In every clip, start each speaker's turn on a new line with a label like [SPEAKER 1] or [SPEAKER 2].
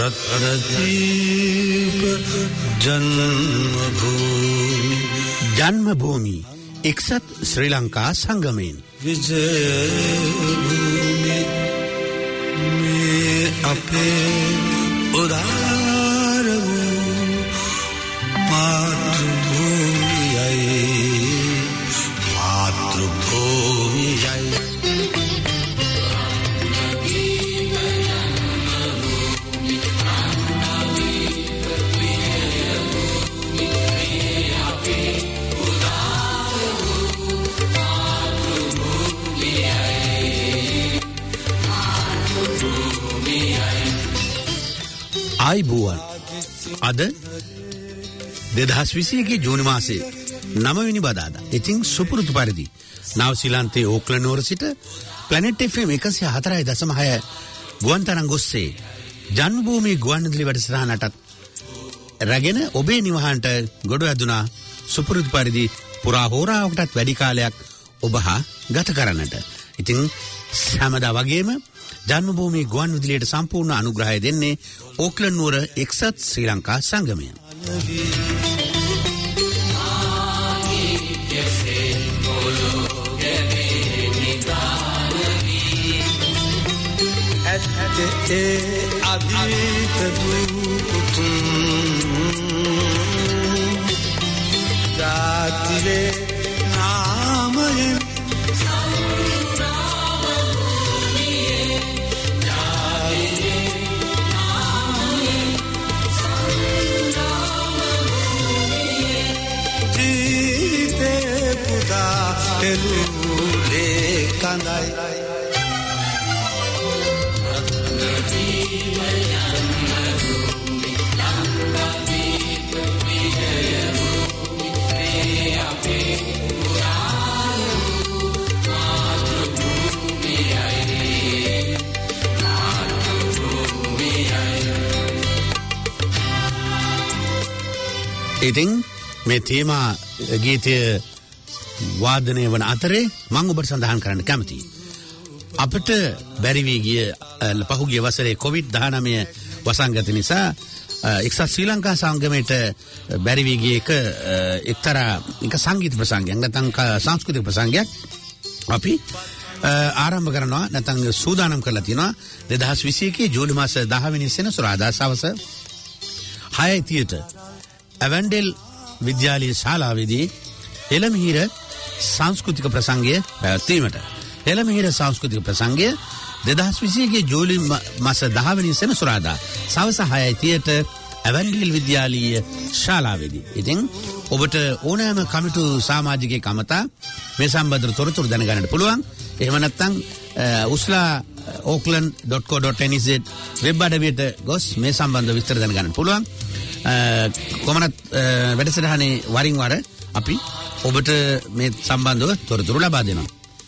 [SPEAKER 1] रत्नदीप जन्मभूमि
[SPEAKER 2] जन्मभूमि एकसत श्रीलंका संगमेन
[SPEAKER 1] विजयभूमि में अपे उदार मातृभूमि
[SPEAKER 2] ආයිබෝවන් අද 2021 ජූනි මාසයේ 9 වෙනි බදාදා. ඉතින් සුපුරුදු පරිදි නවසීලන්තයේ ඕක්ලන්ඩ් නුවර සිට ප්ලැනට් FM 104.6 ගුවන් තරංග ඔස්සේ ජන්මභූමි ගුවන්විදුලි වැඩසටහනට රැගෙන ඔබේ නිවහනට ගොඩ වැදුනා සුපුරුදු පරිදි පුරා හෝරාවකටත් වැඩි කාලයක් ඔබ හා ගත කරන්නට. ඉතින් හැමදා වගේම ජන්මභූමි ගුවන්විදුලියට සම්පූර්ණ අනුග්‍රහය දෙන්නේ ඕක්ලන්ඩ් නුවර එක්සත් ශ්‍රී ලංකා සංගමය. ඉතින් මේ තේමා ගීතය වාදනය වන අතරේ මම ඔබට සඳහන් කරන්න කැමතියි. අපිට බැරි වී ගිය පහුගිය වසරේ COVID-19 වසංගත නිසා එක්සත් ශ්‍රී ලංකා සංගමයට බැරි වී ගිය එක්තරා සංගීත ප්‍රසංගයක් නැත්නම් සංස්කෘතික ප්‍රසංගයක් අපි ආරම්භ කරනවා නැත්නම් සූදානම් කරලා තිනවා 2021 ජූලි මාස 10 වෙනි සෙනසුරාදා සවස 6:30ට ඇවන්ඩෙල් විද්‍යාලීය ශාලාවේදී එළමිහිර සංස්කෘතික ප්‍රසංගය පැවැත්වීමට. එළමිහිර සංස්කෘතික ප්‍රසංගය 2021 ජූලි මාස 10 වෙනි සෙනසුරාදා සවස 6:30ට ඇවන්ඩෙල් විද්‍යාලීය ශාලාවේදී. ඉතින් ඔබට ඕනෑම කමිටු සමාජිකයෙක් අමතා මේ සම්බන්ධ තොරතුරු දැනගන්නට පුළුවන්. එහෙම නැත්නම් usla.auckland.co.nz වෙබ් අඩවියට ගොස් මේ සම්බන්ධ විස්තර දැනගන්න පුළුවන්. කොමනත් වැඩසටහනේ වරින් වර අපි ඔබට මේ සම්බන්ධව තොරතුරු ලබා දෙනවා.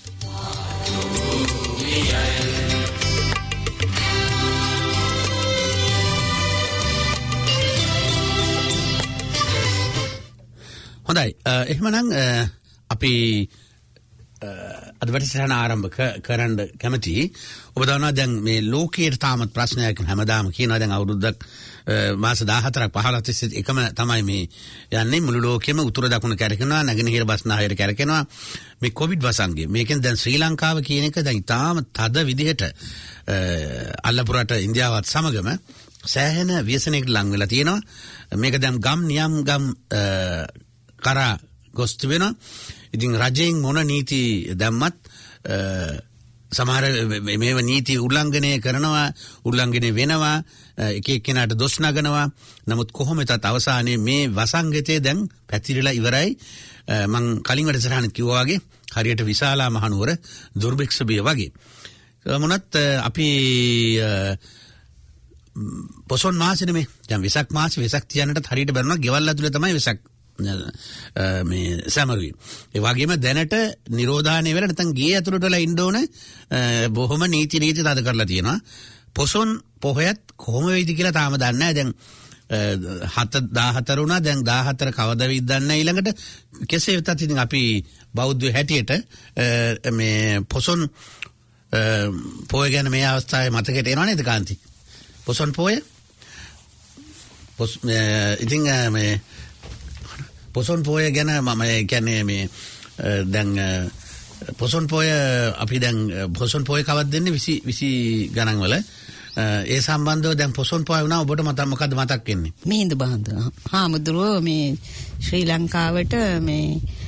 [SPEAKER 2] හොඳයි. එහෙමනම් අපි අද වැඩසටහන ආරම්භ කරන්න කැමතියි. ඔබ දන්නවා දැන් මේ ලෝකයේ තාමත් ප්‍රශ්නයක් හැමදාම කියනවා. දැන් අවුරුද්දක් මාස 14ක් 15ක් තිස්සේ එකම තමයි මේ යන්නේ. මුළු ලෝකෙම උතුර දකුණ කැරකෙනවා, නැගෙනහිර බස්නාහිර කැරකෙනවා. මේ කොවිඩ් වසංගය. මේකෙන් දැන් ශ්‍රී ලංකාව කියන එක දැන් ඉතාම තද විදිහට අල්ලපුරට ඉන්දියාවත් සමගම සෑහෙන ව්‍යසනයකට ලං වෙලා තියෙනවා. මේක දැන් ගම් නියම් ගම් කරා ගොස් තිබෙනවා. ඉතින් රජයෙන් මොන නීති දැම්මත් සමහර මේව නීති උල්ලංඝනය කරනවා, උල්ලංඝනය වෙනවා, එක එක්කෙනාට දොස් නගනවා. නමුත් කොහොමදත් අවසානයේ මේ වසංගතය දැන් පැතිරිලා ඉවරයි. මං කලින් වැඩසටහන කිව්වා වගේ හරියට විශාලා මහනුවර දුර්භික්ෂ බිය වගේ. මොනත් අපි පොසොන් මාසෙ නෙමෙයි. දැන් වෙසක් මාසෙ වෙසක් තියන්නට හරියට බැලුණා ගෙවල් ඇතුලේ තමයි වෙසක් මේ සමරුයි. ඒ වගේම දැනට නිරෝධානය වෙලා නැත්නම් ගේ ඇතුළට වෙලා ඉන්න ඕන බොහොම නීති තද කරලා තියෙනවා. පොසොන් පොහොයත් කොහොම වෙයිද කියලා තාම දන්නේ නැහැ. දැන් 14 වුණා. දැන් 14 කවද වෙයිද දන්නේ නැහැ. ඊළඟට කෙසේ වෙතත් ඉතින් අපි බෞද්ධ හැටියට මේ පොසොන් පොය ගැන මේ අවස්ථාවේ මතකයට එනවා නේද කාන්ති? පොසොන් පොය ඉතින් මේ පොසොන් පෝය ගැන මම කියන්නේ මේ දැන් පොසොන් පෝය අපි දැන් පොසොන් පෝය කවද්ද දෙන්නේ 20 ගණන් වල ඒ සම්බන්ධව දැන් පොසොන් පෝය වුණා ඔබට මොකද්ද මතක් වෙන්නේ?
[SPEAKER 3] මිහිඳු බහඳුර හාමුදුරුවෝ මේ ශ්‍රී ලංකාවට මේ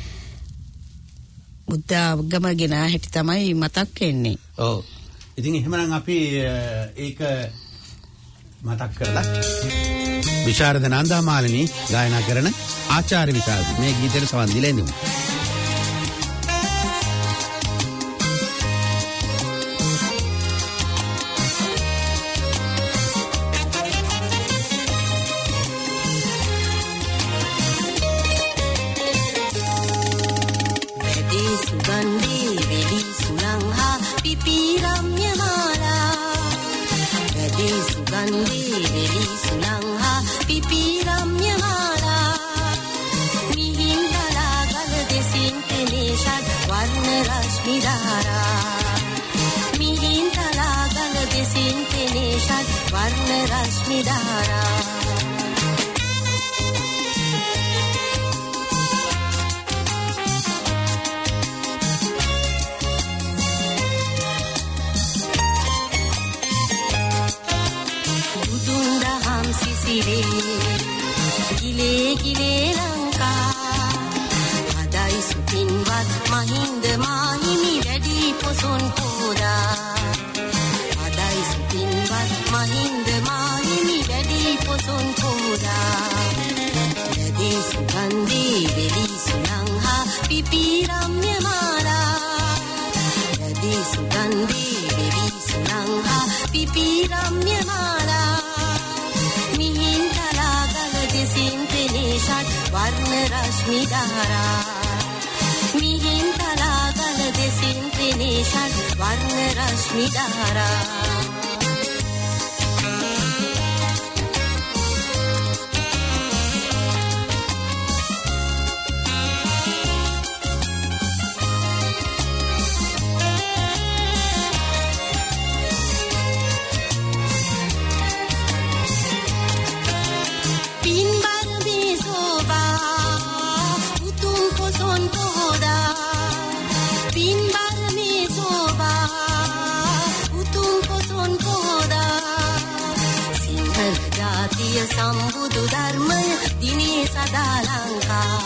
[SPEAKER 3] බුද්ධ ආගම ගෙන හැටි තමයි මතක් වෙන්නේ.
[SPEAKER 2] ඔව්. ඉතින් එහෙමනම් අපි ඒක මතක් කරලා විශාරද නන්දාමාලිනී ගායනා කරන ආචාර්ය විශාරද මේ ගීතයට සවන් දීලා ඉඳිමු.
[SPEAKER 4] සම්බුදු ධර්මය දිනේ සදා ලංකා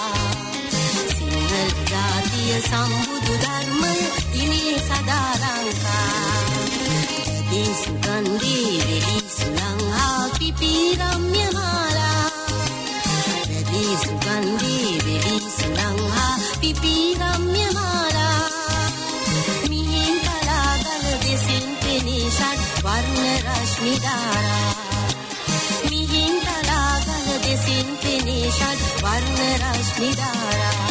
[SPEAKER 4] සිංහල ජාතිය සම්බුදු ධර්මය දිනේ සදා ලංකා ජදී සුගන්ධී වෙලි සුලංහා පිපි රම්‍ය මාලා ජදී සුගන්ධී වෙලි සුලංහා පිපි රම්‍ය මාලා මිහින් කලාගල දෙසින් පෙනී ෂඩ් වර්ණ රශ්මි ධාරා දෙසින් පෙනී ෂඩ් වර්ණ රශ්මි ධාරා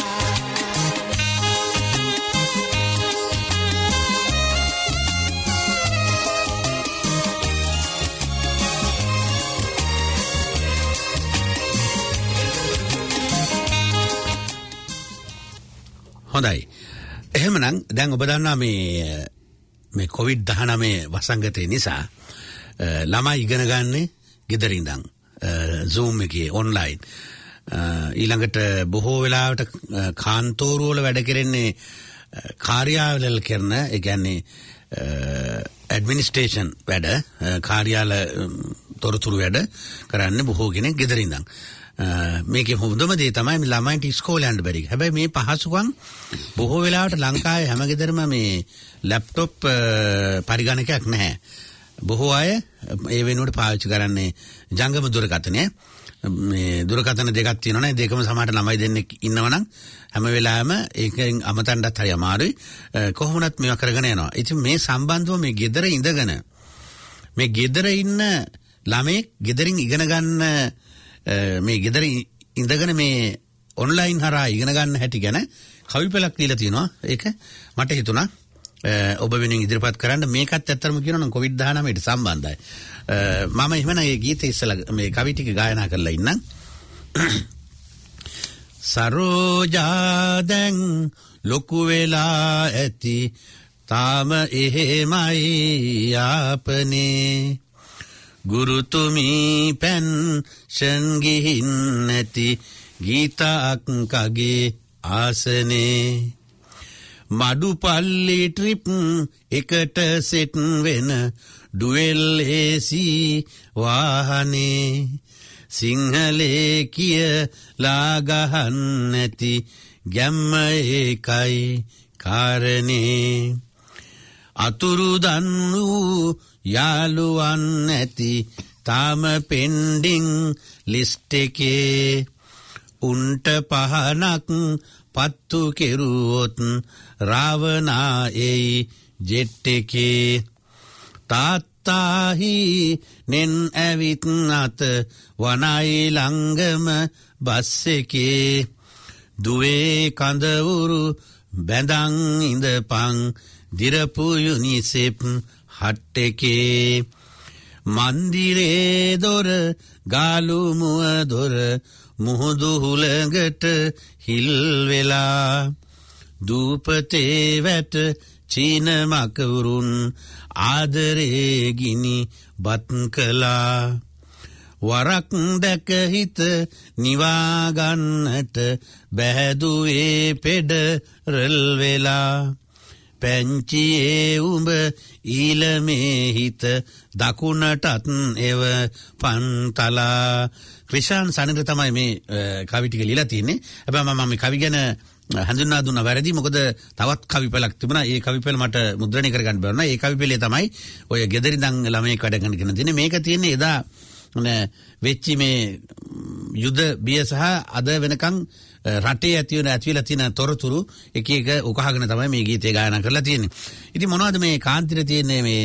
[SPEAKER 2] හොඳයි. එහෙමනම් දැන් ඔබ දන්නා මේ COVID-19 වසංගතය නිසා ළමයි ඉගෙන ගන්නේ ගෙදර ඉඳන්. Zoom එකේ online ඊළඟට බොහෝ වෙලාවට කාන්තෝරු වල වැඩ කරන්නේ කාර්යාලවල කරන ඒ කියන්නේ ඇඩ්මිනිස්ට්‍රේෂන් වැඩ කාර්යාල තොරතුරු වැඩ කරන්නේ බොහෝ කෙනෙක් ගෙදර ඉඳන්. මේකේ හොඳම දේ තමයි ළමයින්ට ඉස්කෝලේ යන්න බැරි. හැබැයි මේ පහසුකම් බොහෝ වෙලාවට ලංකාවේ හැම ගෙදරම මේ ලැප්ටොප් පරිගණකයක් නැහැ. බොහෝ අය ඒ වෙනුවට පාවිච්චි කරන්නේ ජංගම දුරකථනය. මේ දුරකථන දෙකක් තියෙනවනේ දෙකම සමහරට ළමයි දෙන්නෙක් ඉන්නවනම් හැම වෙලාවෙම ඒකෙන් අමතන්නත් හරි අමාරුයි. කොහොමවත් මේවා කරගෙන යනවා. ඉතින් මේ සම්බන්ධව මේ ගෙදර ඉඳගෙන මේ ගෙදර ඉන්න ළමෙක් ගෙදරින් ඉගෙන ගන්න මේ ගෙදර ඉඳගෙන මේ ඔන්ලයින් හරහා ඉගෙන ගන්න හැටි ගැන කවිපලක් දීලා තියෙනවා. ඒක මට හිතුණා ඔබ වෙනින් ඉදිරිපත් කරන්න. මේකත් ඇත්තටම කියනවා නම් COVID-19ට සම්බන්ධයි. මම එහෙමනම් මේ ගීතය ඉස්සලා මේ කවි ටික ගායනා කරලා ඉන්නම්. සරෝජා දැන් ලොකු වෙලා ඇති තාම එහෙමයි යාපනේ ගුරුතුමි පෙන්ෂන් ගිහින් නැති ගීතක් කගේ ආසනේ මඩුපල්ලි ට්‍රිප් එකට සෙට් වෙන ඩුවෙල් AC වාහනේ සිංහලේ කියලා ගහන්න නැති ගැම්ම ඒකයි කාරණේ අතුරුදන් වූ යාළුවන් නැති තාම පෙන්ඩිං ලිස්ට් එකේ උන්ට පහනක් පත්තු කෙරුවොත් රාවණා එයි ජෙට් එකේ තාත්තාහි නෙන් ඇවිත් අත වනයි ළඟම බස් එකේ දුවේ කඳවුරු බැඳන් ඉඳපන් දිරපු යුනිසෙප් හට් එකේ මන්දිරේ දොර ගාලු මුව දොර මුහුදු හුලඟට හිල් වෙලා දූපතේ වැට චීන මකවුරුන් ආදරේ ගිනි බත් කළා වරක් දැක හිත නිවා ගන්නට බැහැදුවේ පෙඩරල් වෙලා පැංචියේ උඹ ඊළමේ හිත දකුණටත් එව පන්තලා ක්‍රිෂාන් සනිට තමයි මේ කවි ටික ලියලා තියෙන්නේ. හැබැයි මම මේ කවි ගැන හඳුන්වා දුන්නා වැරදි. මොකද තවත් කවිපලක් තිබුණා. ඒ කවිපල මට මුද්‍රණය කරගන්න බැරුණා. ඒ කවිපලේ තමයි ඔය ගෙදරින්දන් ළමයෙක් වැඩ කරන කෙනා තියෙන්නේ. මේක තියෙන්නේ එදා වෙච්චි මේ යුද බිය සහ අද වෙනකන් රටේ ඇතිවෙලා තියෙන තොරතුරු එක එක උකහාගෙන තමයි මේ ගීතය ගායනා කරලා තියෙන්නේ. ඉතින් මොනවද මේ කාන්තිර තියෙන්නේ මේ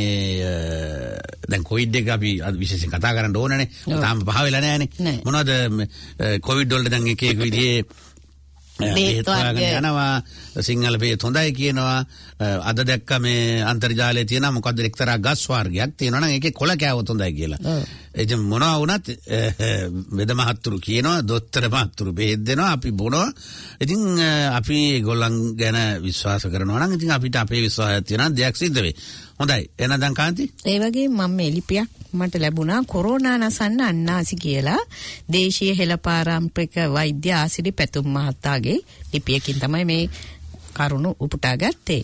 [SPEAKER 2] දැන් කොවිඩ් එක අපි විශේෂයෙන් කතා කරන්න ඕනනේ. තාම පහ වෙලා නැහැනේ. මොනවද කොවිඩ් වලට දැන් එක එක විදිහේ බේත් යනවා සිංහල බේත් හොඳයි කියනවා. අද දැක්ක මේ අන්තර්ජාලයේ තියෙන මොකද්ද එක්තරා ගස් වර්ගයක් තියෙනවා නම් ඒකේ කොළ කෑවොත් හොඳයි කියලා. ඉතින් මොනවා වුණත් වෙද මහත්තුරු කියනවා දොස්තර මහත්තුරු බේත් දෙනවා අපි බොනවා. ඉතින් අපි ඒගොල්ලන් ගැන විශ්වාස කරනවා නම් ඉතින් අපිට අපේ විශ්වාසයක් තියෙනවා දෙයක් සිද්ධ වෙයි. හොඳයි එහෙනම් දැන් කාන්ති
[SPEAKER 3] ඒ වගේ මම මේ ලිපියක් මට ලැබුණා කොරෝනා නසන්න අන්නාසි කියලා දේශීය හෙළපාරම්පරික වෛද්‍ය ආසිරි පැතුම් මහතාගේ ලිපියකින් තමයි මේ කරුණු උපුටා ගත්තේ.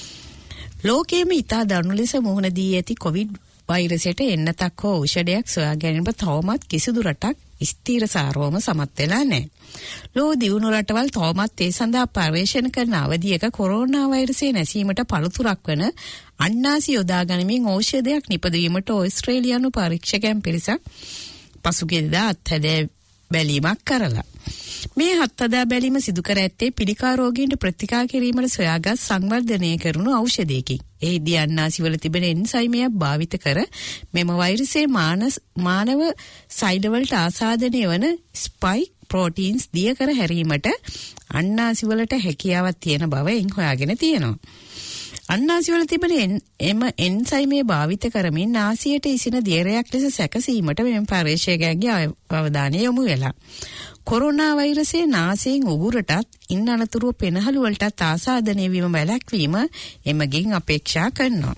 [SPEAKER 3] ලෝකයේම ඉතා දරුණු ලෙස මුහුණ දී ඇති කොවිඩ් වෛරසයට එන්නතක් හෝ ඖෂධයක් සොයා ගැනීම තවමත් කිසිදු රටක් ස්ථීරසාරවම සමත් වෙලා නැහැ. ලෝ දියුණු රටවල් තවමත් ඒ සඳහා පර්යේෂණ කරන අවධියක කොරෝනා වෛරසය නැසීමට පළතුරක් වන අන්නාසි යොදා ගනිමින් ඖෂධයක් නිපදවීමට ඕස්ට්‍රේලියානු පරීක්ෂකයන් පිරිසක් පසුගියදා අත්හැදෑ බැලීමක් කරලා. මේ අත්හැදෑ බැලීම සිදු කර ඇත්තේ පිළිකා රෝගීන්ට ප්‍රතිකාර කිරීමට සොයාගත් සංවර්ධනය කරනු ඖෂධයකින්. එහිදී අන්නාසි වල තිබෙන එන්සයිමයක් භාවිත කර මෙම වෛරසයේ මානව සෛලවලට ආසාදනය වන ස්පයික් ප්‍රෝටීන්ස් දිය කර හැරීමට අන්නාසි වලට හැකියාවක් තියෙන බව එන් හොයාගෙන තියෙනවා. අන්නාසි වල තිබෙන එම එන්සයිමේ භාවිත කරමින් නාසියට ඉසින දියරයක් ලෙස සැකසීමට මෙම පරීක්ෂකයන්ගේ අවධානය යොමු වෙලා. කොරෝනා වෛරසයේ නාසයෙන් උගුරටත් ඉන් අනතුරුව පෙනහළු වලටත් ආසාදනය වීම වැළැක්වීම එමගින් අපේක්ෂා කරනවා.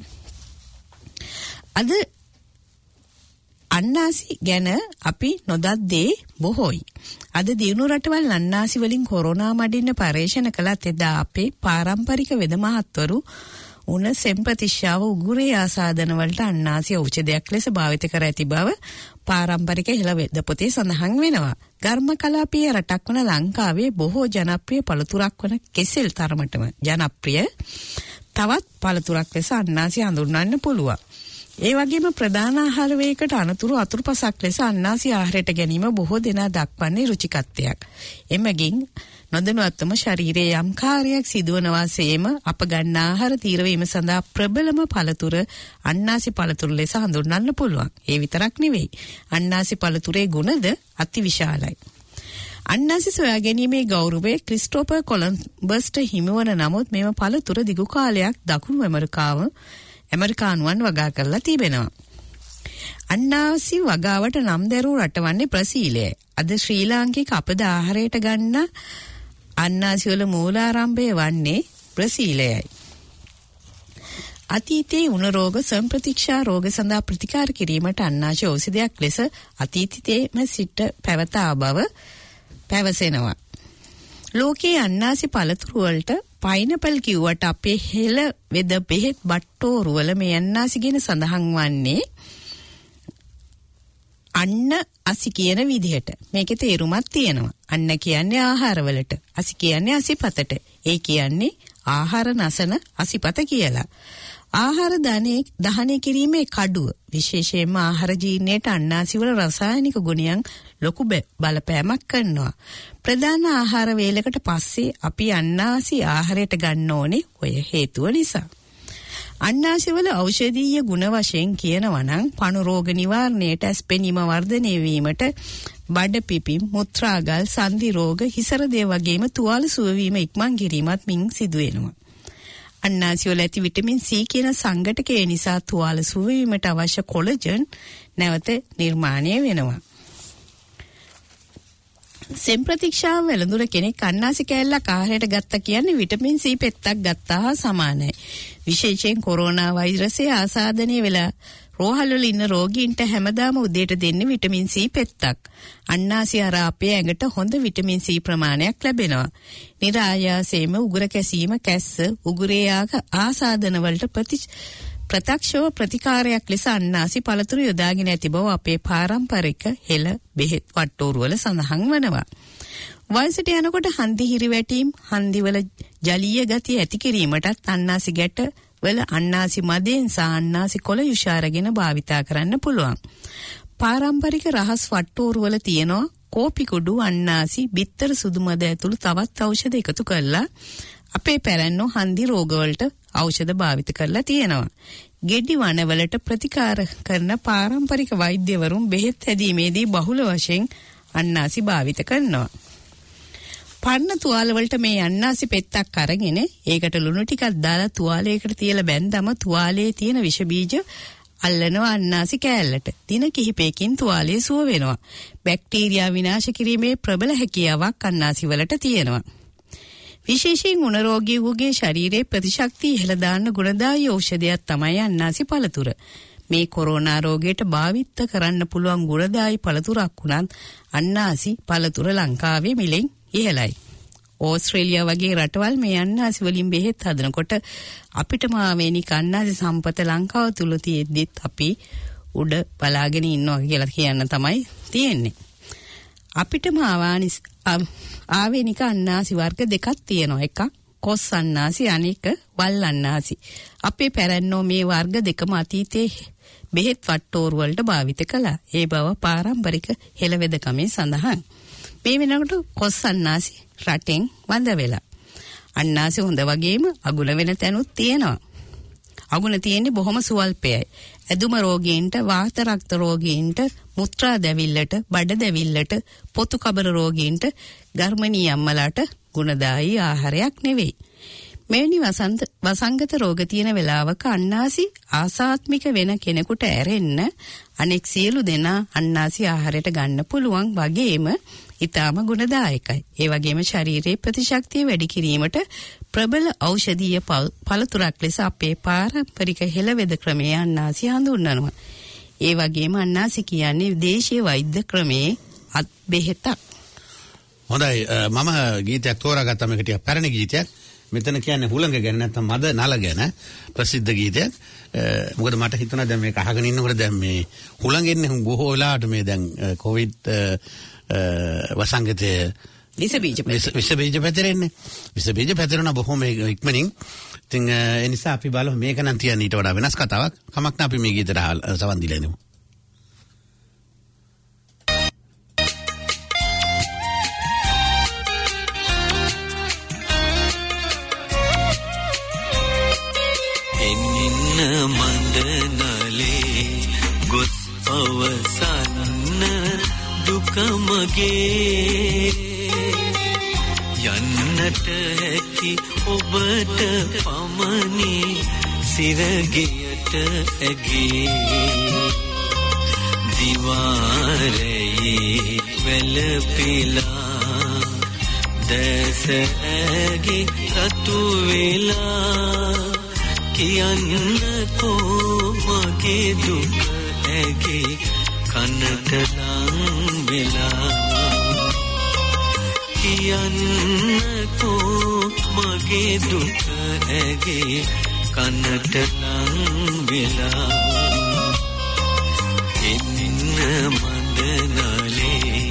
[SPEAKER 3] අද අන්නාසි ගැන අපි නොදත් දේ බොහෝයි. අද දියුණු රටවල් අන්නාසි වලින් කොරෝනා මඩින්න පරීක්ෂණ කළත් එදා අපේ පාරම්පරික වෙද මහත්වරු උන සෙම්පතිශ්‍යාව උගුරේ ආසාදන වලට අන්නාසි ඖෂධයක් ලෙස භාවිත කර ඇති බව පාරම්පරික හෙළ වෙද පොතේ සඳහන් වෙනවා. ගර්ම කලාපීය රටක් වන ලංකාවේ බොහෝ ජනප්‍රිය පළතුරක් වන කෙසෙල් තරමටම ජනප්‍රිය තවත් පළතුරක් ලෙස අන්නාසි හඳුන්වන්න පුළුවන්. ඒ වගේම ප්‍රධාන ආහාර වේයකට අනතුරු අතුරුපසක් ලෙස අන්නාසි ආහාරයට ගැනීම බොහෝ දෙනා දක්වන්නේ රුචිකත්වයක්. එමගින් නොදැනුවත්වම ශරීරයේ යම් කාර්යයක් සිදුවන වාසයේම අප ගන්න ආහාර තීරවීම සඳහා ප්‍රබලම පළතුර අන්නාසි පළතුරු ලෙස හඳුන්වන්න පුළුවන්. ඒ විතරක් නෙවෙයි. අන්නාසි පළතුරේ ගුණද අතිවිශාලයි. අන්නාසි සොයා ගැනීමේ ගෞරවය ක්‍රිස්ටෝපර් කොලම්බස්ට හිමිවන නමුත් මෙම පළතුර දිගු කාලයක් දකුණු ඇමරිකානුවන් වගා කරලා තිබෙනවා. අන්නාසි වගාවට නම් දැරූ රටවන්නේ බ්‍රසීලයයි. අද ශ්‍රී ලාංකික අපද ආහාරයට ගන්න අන්නාසි වල මූලාරම්භය වන්නේ බ්‍රසීලයයි. අතීතයේ උණ රෝග සම්ප්‍රතික්ෂා රෝග සඳහා ප්‍රතිකාර කිරීමට අන්නාශය ඖෂධයක් ලෙස අතීතයේම සිට පැවතා බව පැවසෙනවා. ලෝකයේ අන්නාසි පළතුරු වලට පයිනපල් කිව්වට අපේ හෙළ වෙද බෙහෙත් බට්ටෝරු වල මේ අන්නාසි ගැන සඳහන් වන්නේ අන්න අසි කියන විදිහට. මේකේ තේරුමක් තියෙනවා. අන්න කියන්නේ ආහාරවලට, අසි කියන්නේ අසිපතට. ඒ කියන්නේ ආහාර නසන අසිපත කියලා. ආහාර දහනය කිරීමේ කඩුව විශේෂයෙන්ම ආහාර ජීර්ණයට අන්නාසි වල රසායනික ගුණයන් ලොකු බලපෑමක් කරනවා. ප්‍රධාන ආහාර වේලකට පස්සේ අපි අන්නාසි ආහාරයට ගන්න ඕනේ ඔය හේතුව නිසා. අන්නාසි වල ඖෂධීය ගුණ වශයෙන් කියනවා නම් පණු රෝග නිවාරණයට, ඇස්පෙනීම වර්ධනය වීමට, බඩ පිපීම්, මුත්‍රාගල්, සන්ධි රෝග, හිසරදේ වගේම තුවාල සුව වීම ඉක්මන් කිරීමත් මින් සිදු වෙනවා. අන්නාසි වල ඇති විටමින් C කියන සංඝටකය නිසා තුවාල සුව වීමට අවශ්‍ය කොලජන් නැවත නිර්මාණය වෙනවා. සම්ප්‍රතික්ෂා වෙළඳුර කෙනෙක් අන්නාසි කෑල්ලක් ආහාරයට ගත්තා කියන්නේ විටමින් C පෙත්තක් ගත්තා හා සමානයි. විශේෂයෙන් කොරෝනා වෛරසය ආසාදනය වෙලා රෝහල් වල ඉන්න රෝගීන්ට හැමදාම උදේට දෙන්නේ විටමින් C පෙත්තක්. අන්නාසි හරහා අපේ ඇඟට හොඳ විටමින් C ප්‍රමාණයක් ලැබෙනවා. නිරායාසයෙන්ම උගුර කැසීම, කැස්ස, උගුරේ ආසාදන වලට ප්‍රත්‍යක්ෂව ප්‍රතිකාරයක් ලෙස අන්නාසි පළතුරු යොදාගෙන ඇති බව අපේ පාරම්පරික හෙළ බෙහෙත් වට්ටෝරු වල සඳහන් වනවා. වයසට යනකොට හන්දි හිරිවැටීම්, හන්දිවල ජලීය ගතිය ඇති කිරීමටත් අන්නාසි ගැට වල අන්නාසි මදෙන් සහ අන්නාසි කොළ යුෂාරගෙන භාවිතා කරන්න පුළුවන්. පාරම්පරික රහස් වට්ටෝරු වල තියෙනවා කෝපි කුඩු, අන්නාසි, බිත්තර සුදු මද ඇතුළු තවත් ඖෂධ එකතු කරලා අපේ පැරැන්නෝ හන්දි රෝගවලට ඖෂධ භාවිත කරලා තියෙනවා. ගෙඩි වනවලට ප්‍රතිකාර කරන පාරම්පරික වෛද්‍යවරුන් බෙහෙත් හැදීමේදී බහුල වශයෙන් අන්නාසි භාවිත කරනවා. පරණ තුවාල වලට මේ අන්නාසි පෙත්තක් අරගෙන ඒකට ලුණු ටිකක් දාලා තුවාලයකට තියලා බැන්දම තුවාලයේ තියෙන විෂ බීජ අල්ලනවා අන්නාසි කෑල්ලට. දින කිහිපයකින් තුවාලය සුව වෙනවා. බැක්ටීරියා විනාශ කිරීමේ ප්‍රබල හැකියාවක් අන්නාසි වලට තියෙනවා. විශේෂයෙන් උණ රෝගීවුගේ ශරීරයේ ප්‍රතිශක්තිය ඉහළ දාන්න ගුණදායී ඖෂධයක් තමයි අන්නාසි පළතුර. මේ කොරෝනා රෝගයට භාවිත කරන්න පුළුවන් ගුණදායී පළතුරක් වුණත් අන්නාසි පළතුර ලංකාවේ මිලෙන් ඉහළයි. ඕස්ට්‍රේලියා වගේ රටවල් මේ අන්නාසි වලින් බෙහෙත් හදනකොට අපිටම ආවේනික අන්නාසි සම්පත ලංකාව තුල තියෙද්දිත් අපි උඩ බලාගෙන ඉන්නවා කියලා කියන්න තමයි තියෙන්නේ. අපිටම ආවේනික අන්නාසි වර්ග දෙකක් තියෙනවා. එකක් කොස් අන්නාසි, අනෙක වල් අන්නාසි. අපේ පැරැන්නෝ මේ වර්ග දෙකම අතීතයේ බෙහෙත් වට්ටෝරු වලට භාවිත කළා. ඒ බව පාරම්පරික හෙළවෙදකමේ සඳහන්. මේ වෙනකොට කොස් අන්නාසි රටෙන් වඳ වෙලා. අන්නාසි හොඳ වගේම අගුණ වෙන තැනුත් තියෙනවා. අගුණ තියෙන්නේ බොහොම සුවල්පයයි. ඇදුම රෝගීන්ට, වාත රක්ත රෝගීන්ට, මුත්‍රා දැවිල්ලට, බඩ දැවිල්ලට, පොතු කබර රෝගීන්ට, ගර්භණී අම්මලාට ගුණදායී ආහාරයක් නෙවෙයි. මෙවැනි වසංගත රෝග තියෙන වෙලාවක අන්නාසි ආසාත්මික වෙන කෙනෙකුට ඇරෙන්න අනෙක් සියලු දෙනා අන්නාසි ආහාරයට ගන්න පුළුවන් වගේම ඊටම ගුණදායකයි. ඒ වගේම ශරීරයේ ප්‍රතිශක්තිය වැඩි කිරීමට ප්‍රබල ඖෂධීය පළතුරක් ලෙස අපේ පාරම්පරික හෙළවෙද ක්‍රමයේ අන්නාසි හඳුන්වනවා. ඒ වගේම අන්නාසි කියන්නේ දේශීය වෛද්‍ය ක්‍රමයේ බෙහෙතක්.
[SPEAKER 2] හොඳයි, මම ගීතයක් තෝරාගත්තා. මේක ටිකක් පැරණි ගීතයක්. මෙතන කියන්නේ හුළඟ ගැන නැත්නම් මද නල ගැන ප්‍රසිද්ධ ගීතයක්. මොකද මට හිතුණා දැන් මේක අහගෙන ඉන්නකොට දැන් මේ හුළඟෙන්නේ බොහෝ වෙලාවට මේ දැන් කොවිඩ් වසංගතයේ විස බීජ පැතිරෙන්නේ. විස බීජ පැතිරෙන බොහොම ඉක්මනින්. ඉතින් ඒ නිසා අපි බලමු මේක නම් තියන්නේ ඊට වඩා වෙනස් කතාවක්. කමක් නැහැ අපි මේ ගීතයට සවන් දීලා එමු.
[SPEAKER 1] මන්දනලේ ගොස් අවසන්න දුකමගේ යන්නට හැකි ඔබට පමණි සිරගෙයට ඇගේ දිවාරයේ වැළපිලා දැස ඇගේ රතු වෙලා කියන්නකෝ මගේ දුක ඇගේ කනට ලං වෙලා කියන්නකෝ මගේ දුක ඇගේ කනට ලං වෙලා එන්න මන්දනලේ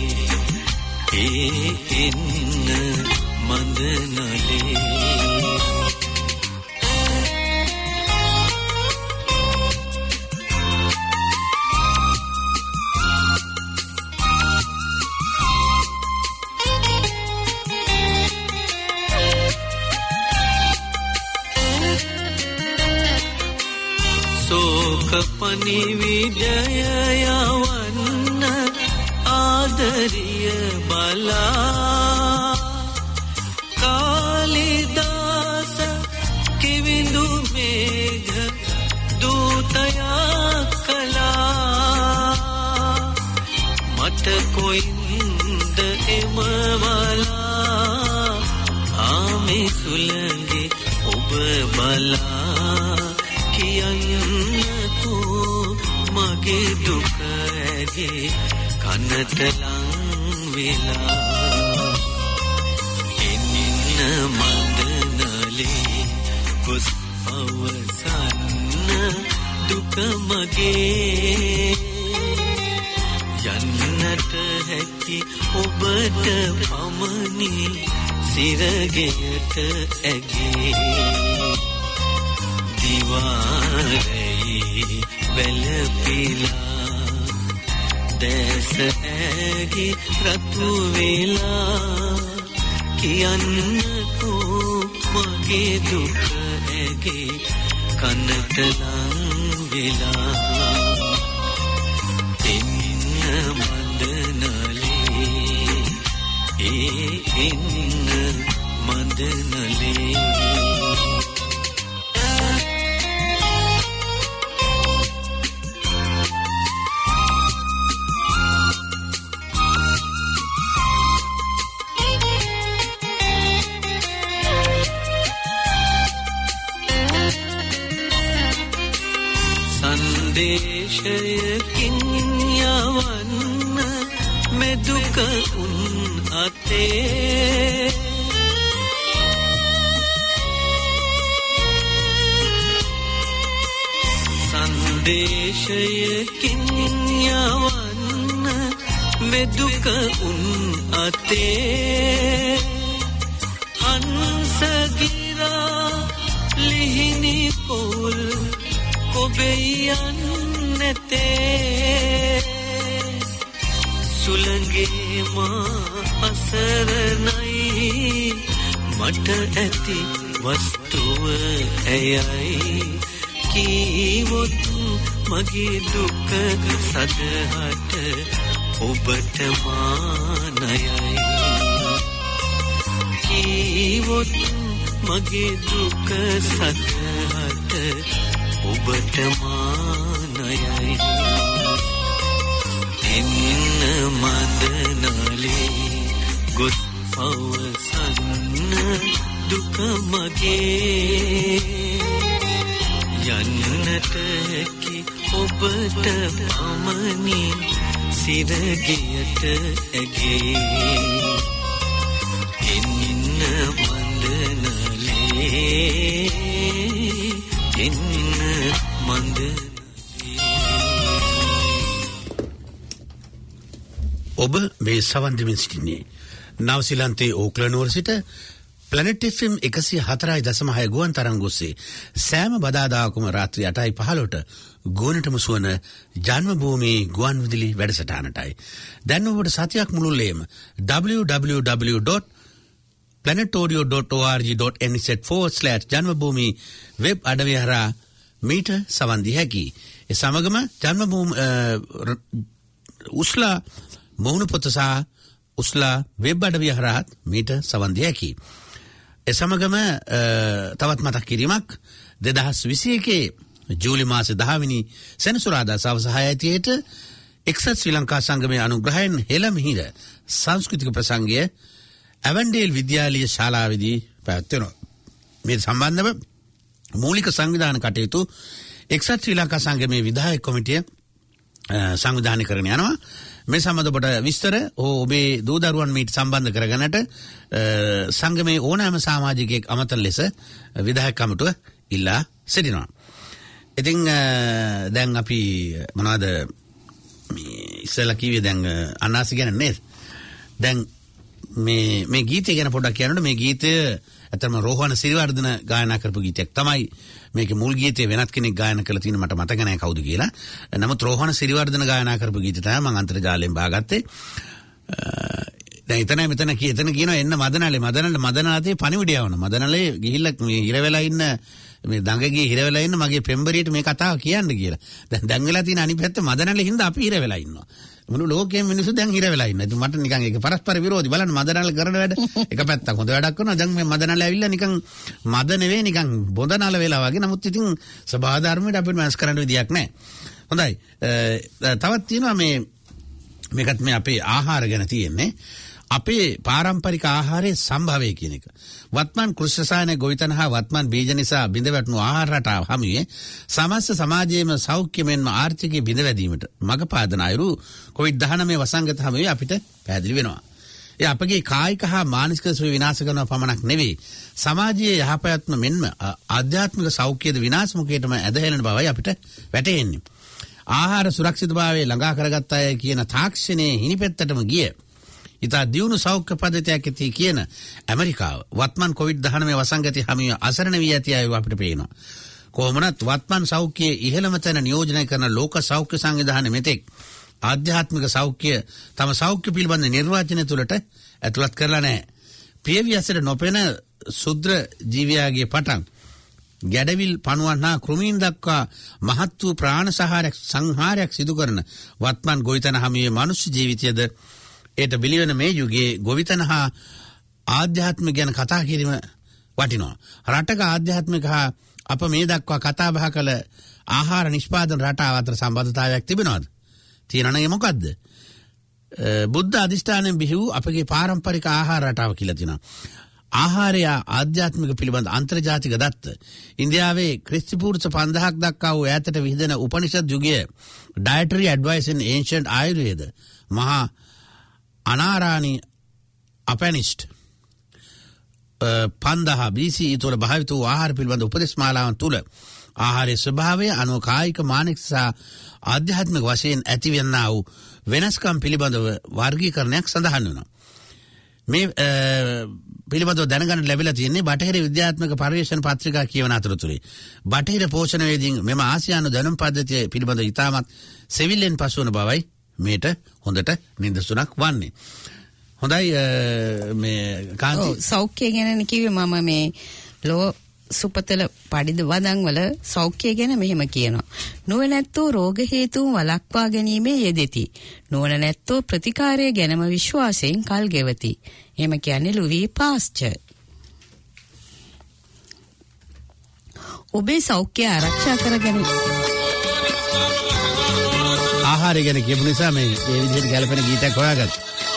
[SPEAKER 1] එන්න මන්දනලේ පනිවිඩය යවන්න ආදරිය බලා කාලිදාස කිවිඳු මේඝ දූතයක් කළා මට කොයින්ද එමවලා ආමේ සුළඟේ ඔබ බලා කියන්නකෝ මගේ දුක ඇගේ කනට ලං වෙලා එන්න මන්දනලේ කුස් අවසන්න දුක මගේ යන්නට හැකි ඔබට පමණි සිරගෙයට ඇගේ දිවාරේ වැළපිලා දැස ඇගේ රතු වෙලා කියන්නකෝ මගේ දුක ඇගේ කනට ලං වෙලා එන්න මන්දනලේ එන්න මන්දනලේ දේශයකින් යවන්න මෙදුක උන් අතේ සංදේශයකින් යවන්න මෙදුක උන් අතේ හංසගිරා ලිහිණි පොල් කොබෙයන් නැතේ සුළඟේ මා අසරණයි මට ඇති වස්තුව ඇයයි කීවොත් මගේ දුක සදහට ඔබට මානයයි කීවොත් මගේ දුක සදහට ඔබට මානයයි එන්න මන්දනලේ ගොස් අවසන්න දුක මගේ යන්නට හැකි ඔබට පමණි සිරගෙයට ඇගේ එන්න මන්දනලේ එන්න
[SPEAKER 2] ඔබ මේ සවන් දෙමින් සිටින්නේ නවසීලන්තයේ ඕක්ලන්ඩ් නුවර සිට ප්ලැනට් FM 104.6 ගුවන් තරංග ඔස්සේ සෑම බදාදාකම රාත්‍රී 8:15ට ගුවනටම සුවන ජන්මභූමි ගුවන් විදුලි වැඩසටහනටයි. දැන් ඔබට සතියක් මුළුල්ලේම www.planetaudio.org.nz/ජන්මභූමි වෙබ් අඩවිය හරහා මීට සවන් දී හැකි. ඒ සමගම ජන්මභූමි උස්ලා මොහුණු පොත සහ උස්ලා වෙබ් අඩවිය හරහා මීට සවන් දී හැකි. ඒ සමගම තවත් මතක් කිරීමක් 2021 ජූලි මාසේ 10 වෙනි සෙනසුරාදා සවස් 6:30ට එක්සත් ශ්‍රී ලංකා සංගමයේ අනුග්‍රහයෙන් හෙළමිහිර සංස්කෘතික ප්‍රසංගය ඇවන්ඩේල් විද්‍යාලීය ශාලාවේදී පැවැත්වෙනවා. මේ සම්බන්ධව මූලික සංවිධාන කටයුතු එක්සත් ශ්‍රී ලංකා සංගමයේ විධායක කොමිටිය සංවිධානය කරගෙන යනවා. මේ සම්බන්ධ ඔබට විස්තර ඔබේ දූ දරුවන් මීට සම්බන්ධ කරගන්නට සංගමේ ඕනෑම සමාජිකයෙක් අමතර ලෙස විධායක කමිටුව ඉල්ලා සිටිනවා. ඉතින් දැන් අපි මොනවද ඉස්සෙල්ලා කිව්වේ දැන් අනාසි ගැන නේද? දැන් මේ ගීතය ගැන පොඩ්ඩක් කියනකොට මේ ගීතය ඇත්තම රෝහණ සිරිවර්ධන ගායනා කරපු ගීතයක් තමයි. මේකේ මුල් ගීතය වෙනත් කෙනෙක් ගායනා කරලා තියෙන මට මතක නැහැ කවුද කියලා. නමුත් රෝහණ සිරිවර්ධන ගායනා කරපු ගීතය තමයි මම අන්තර්ජාලයෙන් බාගත්තේ. දැන් එතන කියනවා එන්න මදනාලේ පණිවිඩය යවන. මදනාලේ ගිහිල්ලා හිර වෙලා ඉන්න මේ දඟගේ හිර වෙලා ඉන්න මගේ පෙම්බරියට මේ කතාව කියන්න කියලා. දැන් වෙලා තියෙන අනිත් පැත්තේ මදනාලේ හින්දා අපි හිර වෙලා ඉන්නවා. මුළු ලෝකෙම මිනිස්සු දැන් හිර වෙලා ඉන්නවා. ඉතින් මට නිකන් ඒක පරස්පර විරෝධී. බලන්න මදනාලේ කරන වැඩ එක පැත්තක් හොඳ වැඩක් කරනවා. දැන් මේ මදනාලේ ඇවිල්ලා නිකන් මද නෙවෙයි නිකන් බොඳනාල වෙලා වගේ. නමුත් ඉතින් සබහා ධර්මයට අපිට වෙනස් කරන්න විදියක් නැහැ. හොඳයි. තවත් තියෙනවා මේකත් මේ අපේ ආහාර ගැන තියෙන්නේ. අපේ පාරම්පරික ආහාරයේ සම්භවය කියන එක. වත්මන් කෘෂි රසායන ගොවිතැන හා වත්මන් බීජ නිසා බිඳ වැටුණු ආහාර රටාව හමුවේ සමස්ත සමාජයේම සෞඛ්‍ය මෙන්ම ආර්ථිකයේ බිඳ වැදීමට මඟ පාදන අයුරු කොවිඩ්-19 වසංගත හමුවේ අපිට පැහැදිලි වෙනවා. ඒ අපගේ කායික හා මානසික සුවය විනාශ කරනව පමණක් නෙවෙයි සමාජයේ යහපැවැත්ම මෙන්ම ආධ්‍යාත්මික සෞඛ්‍යද විනාශ මුඛයටම ඇදහෙන බවයි අපිට වැටහෙන්නේ. ආහාර සුරක්ෂිතභාවය ළඟා කරගත් අය කියන තාක්ෂණයේ හිණිපෙත්තටම ගිය ඉතා දියුණු සෞඛ්‍ය පද්ධතියක් ඇති කියන ඇමරිකාව වත්මන් කොවිඩ්-19 වසංගතය හමුවේ අසරණ වී ඇති අය අපිට පේනවා. කොහොමනත් වත්මන් සෞඛ්‍යයේ ඉහළම තැන නියෝජනය කරන ලෝක සෞඛ්‍ය සංවිධානය මෙතෙක් ආධ්‍යාත්මික සෞඛ්‍ය තම සෞඛ්‍ය පිළිබඳ නිර්වචනය තුළට ඇතුළත් කරලා නැහැ. පියවි ඇසට නොපෙන ශුද්‍ර ජීවියාගේ පටන් ගැඩවිල් පණුවන් හා කෘමීන් දක්වා මහත් වූ ප්‍රාණ සංහාරයක් සිදු කරන වත්මන් ගොවිතැන හමුවේ මනුෂ්‍ය ජීවිතයද ඒට බිලිවන මේ යුගයේ ගොවිතැන හා ආධ්‍යාත්මික ගැන කතා කිරීම වටිනවා. රටක ආධ්‍යාත්මික හා අප මේ දක්වා කතා බහ කළ ආහාර නිෂ්පාදන රටාව අතර සම්බන්ධතාවයක් තිබෙනවද? තියෙනවනේ මොකද්ද? බුද්ධ අධිෂ්ඨානයෙන් බිහි වූ අපගේ පාරම්පරික ආහාර රටාව කියලා තියෙනවා. ආහාරය ආධ්‍යාත්මික පිළිබඳ අන්තර්ජාතික දත්ත ඉන්දියාවේ ක්‍රිස්තු පූර්ව 5000ක් දක්වා වූ ඈතට විහිදෙන උපනිෂද් යුගයේ Dietary Advice in Ancient Ayurveda මහා අනාරාණි අපැනිස්ට් 5000 BCE තුළ භාවිත වූ ආහාර පිළිබඳ උපදේශ මාලාවන් තුළ ආහාරයේ ස්වභාවය අනුව කායික මානසික සහ ආධ්‍යාත්මික වශයෙන් ඇතිවෙනා වූ වෙනස්කම් පිළිබඳව වර්ගීකරණයක් සඳහන් වෙනවා. මේ පිළිබඳව දැනගන්න ලැබිලා තියෙන්නේ බටහිර විද්‍යාත්මක පර්යේෂණ පත්‍රිකා කියවන අතරතුරේ. බටහිර පෝෂණ වේදීන් මෙම ආසියානු දැනුම් පද්ධතිය පිළිබඳව ඉතාමත් සෙවිල්ලෙන් පසුවන බවයි මේට හොඳට නිදසුනක් වන්නේ. හොඳයි මේ කාන්ති
[SPEAKER 3] සෞඛ්‍ය ගැන කිව්වේ මම මේ ලෝ සුපතල පඩිද වදන් වල සෞඛ්‍ය ගැන මෙහෙම කියනවා. නොවැනැත්තෝ රෝග හේතුන් වළක්වා ගැනීමේ යෙදෙති. නොවැනැත්තෝ ප්‍රතිකාරය ගැනම විශ්වාසයෙන් කල් ගෙවති. එහෙම කියන්නේ ලුවී පාස්චර්. ඔබේ සෞඛ්‍ය ආරක්ෂා කරගන්න
[SPEAKER 2] ආහාරය ගැන කියපු නිසා මේ විදිහට ගැලපෙන ගීතයක් හොයාගත්තා.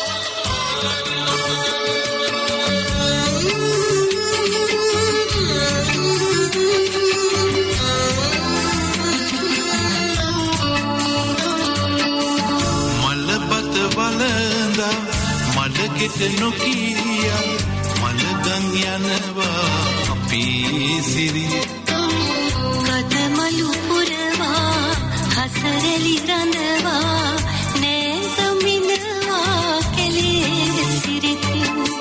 [SPEAKER 1] මලපත වලඳා මලකෙට නොකිය මලගන් යනවා අපි සිරි
[SPEAKER 4] කදමලු පුරවා හසරලි රඳවා නෑසමිනවා කෙලේ සිරිතු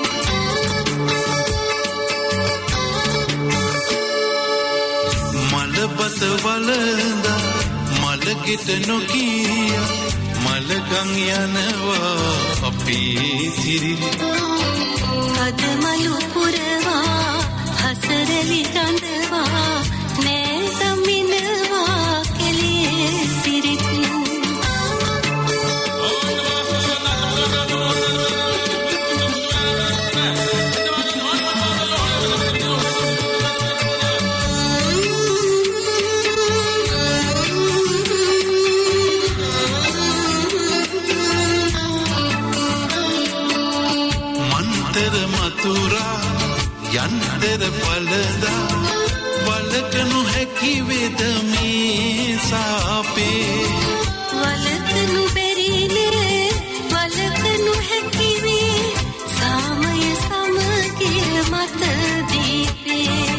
[SPEAKER 1] මලපත වලඳා මලකෙට නොකිය මලගන් යනවා අපි සිරි
[SPEAKER 4] කදමලු පුරවා හසරලි රඳවා නෑසමිනවා කෙලේ සිරිතු
[SPEAKER 1] මන්තර මතුරා යන්තර පලදා වල වලකනු හැකි වේද මේ සාපේ
[SPEAKER 4] වලකනු බැරිනේ වලකනු හැකි වේ සාමය සමගිය මත දීපේ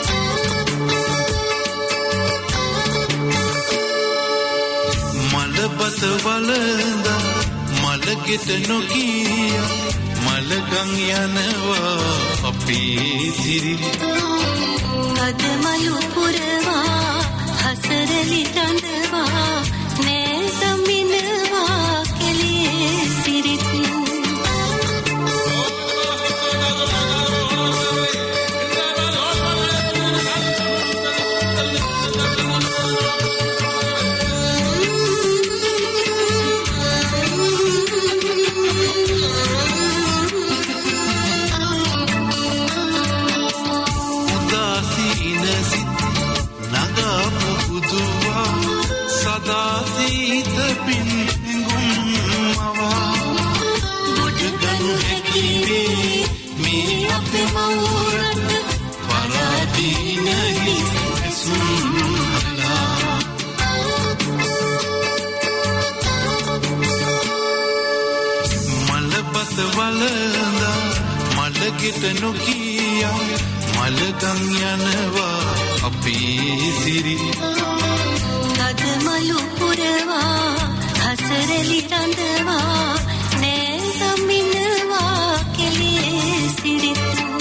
[SPEAKER 1] මලබත වලඳා මලගෙට නොකිය මලගන් යනවා අපේ සිරිල්
[SPEAKER 4] කදමලු පුරවා හසරලි රඳවා නෑදමිනවා කෙලියේ සිරිත්
[SPEAKER 1] මලගෙට නොකිය මලගන් යනවා අපේ සිරිල්
[SPEAKER 4] කදමලු පුරවා හසරලි රඳවා නෑදමිනවා කෙලියේ සිරිත්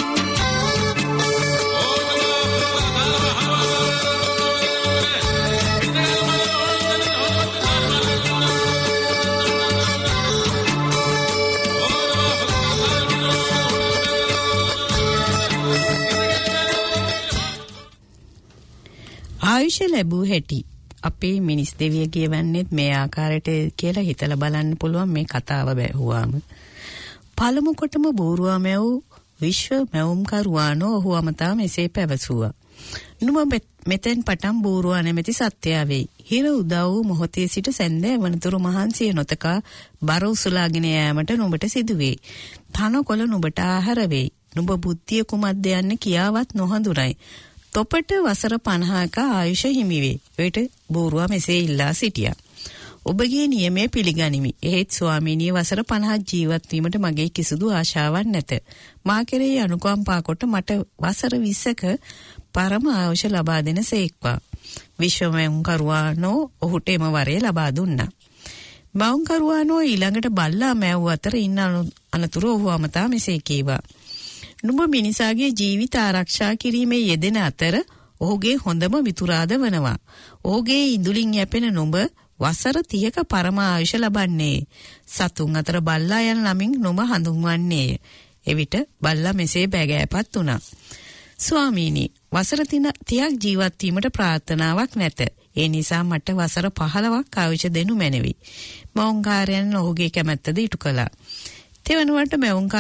[SPEAKER 3] ආයුෂ ලැබූ හැටි අපේ මිනිස් දෙවිය කියවන්නේත් මේ ආකාරයට කියලා හිතලා බලන්න පුළුවන් මේ කතාව බැහුවාම. පළමු කොටම බෝරුවා මැව් විශ්ව මැවුම්කරුවානෝ ඔහු අමතා මෙසේ පැවසුවා. නුඹ මෙතෙන් පටන් බෝරුවා නැමැති සත්‍යය වෙයි. හිර උදා වූ මොහොතේ සිට සැන්දෑ වනතුරු මහන්සිය නොතකා බර උසලාගෙන යෑමට නුඹට සිදුවේ. තනකොළ නුඹට ආහාර වෙයි. නුඹ බුද්ධිය කුමක්ද යන්නේ කියාවත් නොහඳුනයි. තොපට වසර 50ක ආයුෂ හිමි වේ. ඒට බෝරුවා මෙසේ ඉල්ලා සිටියා. ඔබගේ නියමය පිළිගනිමි. එහෙත් ස්වාමීනී වසර 50ක් ජීවත් වීමට මගේ කිසිදු ආශාවක් නැත. මා කෙරෙහි අනුකම්පා කොට මට වසර 20ක පරම ආයුෂ ලබා දෙන සේක්වා. විශ්වමයුම්කරුවානෝ ඔහුට එම වරය ලබා දුන්නා. මවුම්කරුවානෝ ඊළඟට බල්ලා මැව් අතර ඉන්න අනතුරු ඔහු අමතා මෙසේ කීවා. නුඹ මිනිසාගේ ජීවිත ආරක්ෂා කිරීමේ යෙදෙන අතර ඔහුගේ හොඳම මිතුරාද වනවා. ඔහුගේ ඉඳුලින් යැපෙන නුඹ වසර 30ක පරම ආයුෂ ලබන්නේ. සතුන් අතර බල්ලා යන නමින් නුඹ හඳුන්වන්නේය. එවිට බල්ලා මෙසේ බැගෑපත් වුණා. ස්වාමීනි, වසර 30ක් ජීවත් වීමට ප්‍රාර්ථනාවක් නැත. ඒ නිසා මට වසර 15ක් ආයුෂ දෙනු මැනවි. මවුන්කාරයන් ඔහුගේ කැමැත්තද ඉටු කළා. තෙවනුවට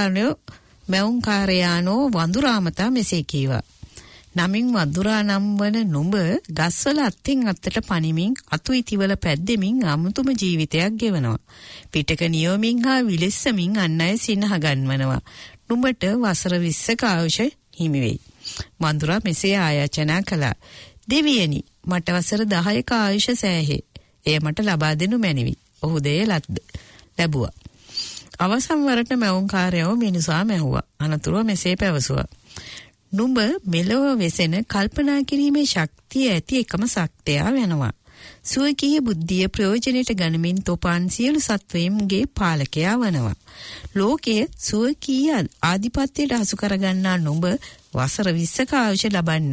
[SPEAKER 3] මැවුන්කාරයානෝ වඳුරාමතා මෙසේ කීවා. නමින් වඳුරා නම් වන නුඹ ගස්වල අත්ෙන් අත්තට පනිමින් අතු ඉතිවල පැද්දෙමින් අමුතුම ජීවිතයක් ගෙවනවා. පිටක නියමින් හා විලෙස්සමින් අන් අය සිනහ ගන්වනවා. නුඹට වසර 20ක ආයුෂ හිමි වෙයි. වඳුරා මෙසේ ආයාචනා කළා. දෙවියනි, මට වසර 10ක ආයුෂ සෑහේ. එය මට ලබා දෙනු මැනවි. ඔහු දෙය ලැබුවා. අවසන් වරට මැවුම්කාරයෝ මිනිසා මැහුවා. අනතුරුව මෙසේ පැවසුවා. නුඹ මෙලොව වෙසෙන කල්පනා කිරීමේ ශක්තිය ඇති එකම සත්‍යයා වෙනවා. සුවකීය බුද්ධිය ප්‍රයෝජනයට ගනිමින් තොපන් සියලු සත්වයන්ගේ පාලකයා වනවා. ලෝකයේ සුවකීය ආධිපත්‍යයට හසු කරගන්නා නුඹ වසර 20ක ආයුෂ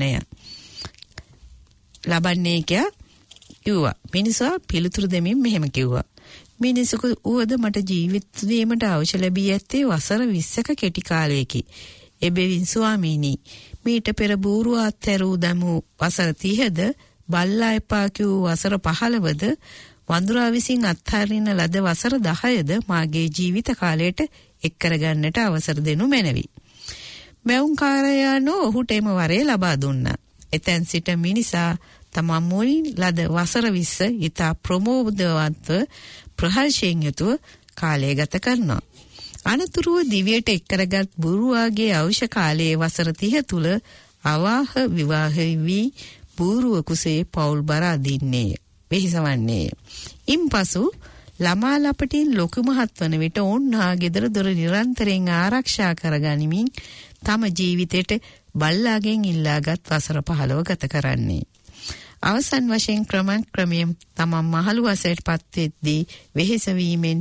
[SPEAKER 3] ලබන්නේ කිව්වා. මිනිසා පිළිතුරු දෙමින් මෙහෙම කිව්වා. මිනිසෙකු උවද මට ජීවිත දීමට අවශ්‍ය ලැබී ඇත්තේ වසර 20ක කෙටි කාලයකි. එබැවින් ස්වාමීනි, මීට පෙර බූරුවා අත්හැරූ දමු වසර 30ද බල්ලා එපා කියූ වසර 15ද වඳුරා විසින් අත්හරින ලද වසර 10ද මාගේ ජීවිත කාලයට එක් කරගන්නට අවසර දෙනු මැනවි. මැවුම්කාරයානෝ ඔහුට එම වරය ලබා දුන්නා. එතෙන් සිට මිනිසා තමන් මුලින් ලද වසර 20 ඉතා ප්‍රමෝදවත්ව ප්‍රහර්ෂයෙන් යුතුව කාලය ගත කරනවා. අනතුරුව දිවියට එක් කරගත් බුරුවාගේ අවශ්‍ය කාලයේ වසර 30 තුල අවාහ විවාහ වී බූරුව කුසේ පවුල් බර අදින්නේ වෙහිසවන්නේ. ඉන්පසු ළමා ලපටින් ලොකු මහත් වන විට ඔවුන්හා ගෙදර දොර නිරන්තරයෙන් ආරක්ෂා කරගනිමින් තම ජීවිතයට බල්ලාගෙන් ඉල්ලාගත් වසර 15 ගත කරන්නේ. අවසන් වශයෙන් ක්‍රමයෙන් තමන් මහලු වසරට පත්වෙද්දී වෙහෙස වීමෙන්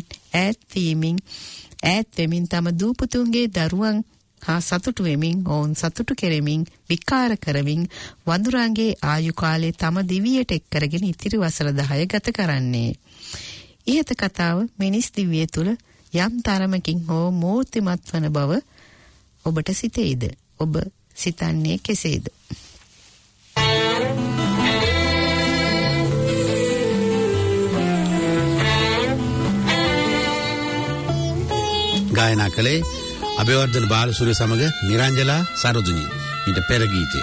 [SPEAKER 3] ඈත් වෙමින් තම දූපුතුන්ගේ දරුවන් හා සතුටු වෙමින් ඔවුන් සතුටු කෙරෙමින් විකාර කරමින් වඳුරන්ගේ ආයු කාලේ තම දිවියට එක් කරගෙන ඉතිරි වසර 10 ගත කරන්නේ. ඉහත කතාව මිනිස් දිවිය තුල යම් තරමකින් හෝ මූර්තිමත් වන බව ඔබට සිතේද? ඔබ සිතන්නේ කෙසේද?
[SPEAKER 2] ගායනා කළේ අබේවර්ධන බාලසූරිය සමග නිරංජලා සරෝජිනි. ඊට පෙර ගීතය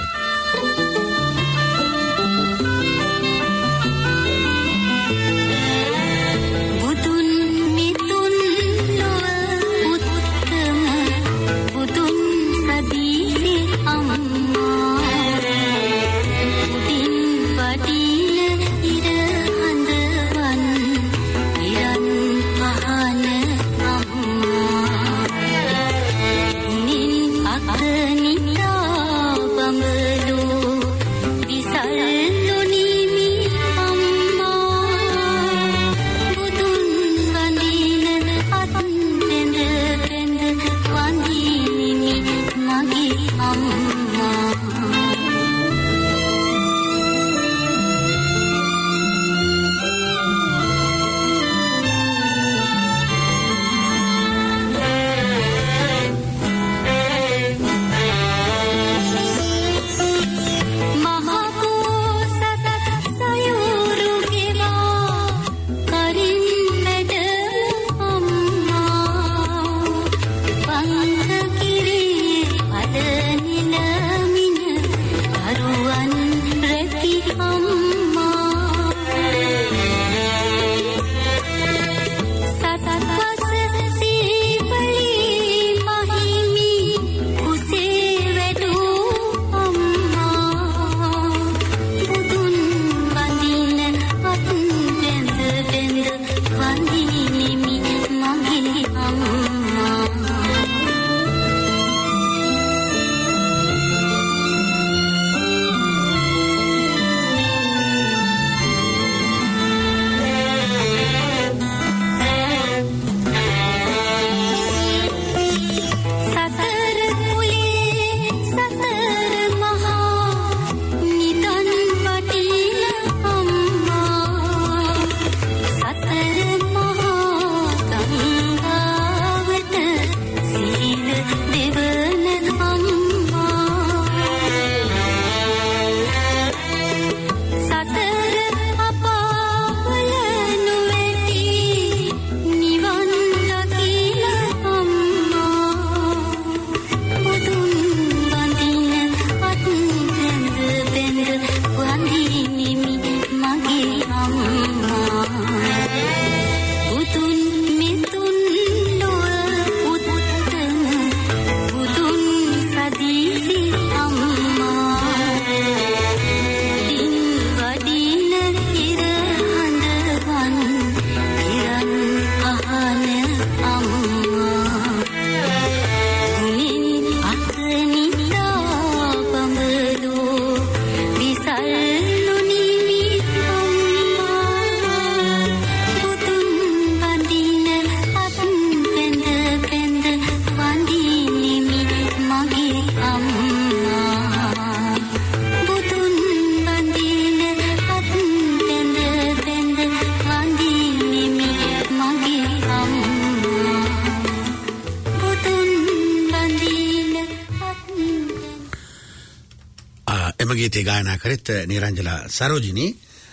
[SPEAKER 2] ගීතය ගායනා කරත් නිරංජලා සරෝජිනි.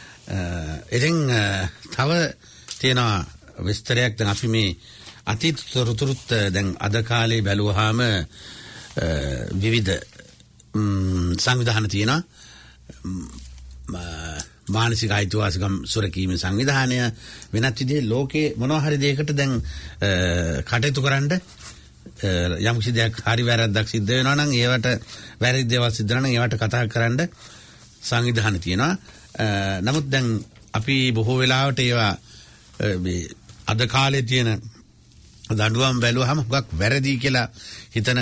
[SPEAKER 2] ඉතින් තව තියෙනවා විස්තරයක්. දැන් අපි මේ අතීත තොරතුරුත් දැන් අද කාලේ බැලුවාම විවිධ සංවිධාන තියෙනවා. මානසික අයිතිවාසිකම් සුරකීමේ සංවිධානය වෙනත් විදිහේ ලෝකේ මොනවා හරි දෙයකට දැන් කටයුතු කරන්න යම් කිසි දෙයක් හරි වැරද්දක් සිද්ධ වෙනවා නම් ඒවට වැරදි දේවල් සිද්ධ වෙනවා නම් ඒවට කතා කරන්න සංවිධාන තියෙනවා. නමුත් දැන් අපි බොහෝ වෙලාවට ඒවා අද කාලේ තියෙන දඬුවම් බැලුවහම හුඟක් වැරදි කියලා හිතන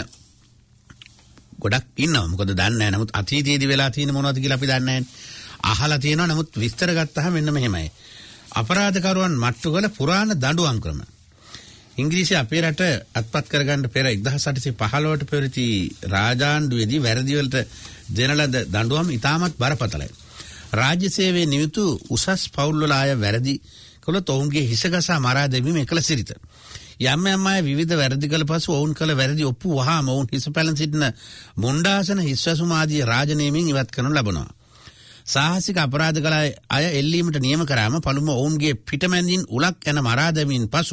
[SPEAKER 2] ගොඩක් ඉන්නවා. මොකද දන්නේ නැහැ. නමුත් අතීතයේදී වෙලා තියෙන මොනවද කියලා අපි දන්නේ නැහැ. අහලා තියෙනවා. නමුත් විස්තර ගත්තාම මෙන්න මෙහෙමයි. අපරාධකරුවන් මට්ටු කළ පුරාණ දඬුවම් ක්‍රම. ඉංග්‍රීසි අපේ රට අත්පත් කරගන්න පෙර 1815ට පෙරති රාජාණ්ඩුවේදී වැරදි වලට දෙන ලද දඬුවම් ඉතාමත් බරපතලයි. රාජ්‍ය සේවයේ නියුතු උසස් පවුල් වල අය වැරදි කළොත් ඔවුන්ගේ හිසගසා මරා දැමීම එකල සිරිත. යම් යම් අය විවිධ වැරදි කළ පසු ඔවුන් කළ වැරදි ඔප්පු වහාම ඔවුන් හිස පැලෙන සිටින මුණ්ඩාසන හිස්වැසුම් ආදී රාජනීමෙන් ඉවත් කරනු ලබනවා. සාහසික අපරාධ කළ අය එල්ලීමට නියම කරාම පළමුව ඔවුන්ගේ පිටමැන්දින් උලක් යන මරා දැමීමෙන් පසු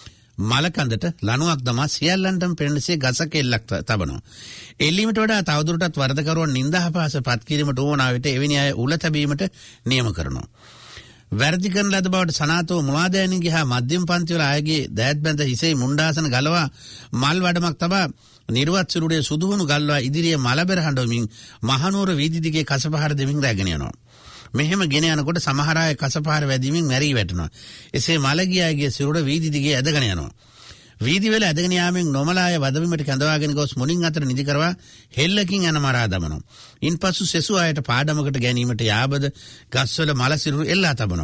[SPEAKER 2] මලකඳට ලණුවක් දමා සියල්ලන්ටම පෙනෙනසේ ගසක එල්ලක් තබනවා. එල්ලීමට වඩා තවදුරටත් වරදකරුවන් නින්දාපහස පත් කිරීමට ඕන විට එවැනි අය උල තැබීමට නියම කරනවා. වැරදි කරන ලද බවට සනාතව මුලාදෑනින්ගේ හා මධ්‍යම පන්තිවල අයගේ දෑත් බැඳ හිසේ මුණ්ඩාසන ගලවා මල් වඩමක් තබා නිර්වත් සිරුරේ සුදුහුණු ගල්වා ඉදිරියේ මලබෙර හඬවමින් මහනුවර වීදි දිගේ කසපහර දෙමින් රැගෙන යනවා. මෙහෙම ගෙන යනකොට සමහර අය කසපහර වැදීමෙන් මැරී වැටෙනවා. එසේ මලගිය අයගේ සිරුර වීදි දිගේ ඇදගෙන යනවා. වීදි වල ඇදගෙන යාමෙන් නොමලා අය වදබිමට කැඳවාගෙන ගොස් මුණින් අතර නිදි කරවා හෙල්ලකින් යන මරා දමනවා. ඉන්පසු සෙසු අයට පාඩමකට ගැනීමට යාබද ගස්වල මල සිරුරු එල්ලා තබනවා.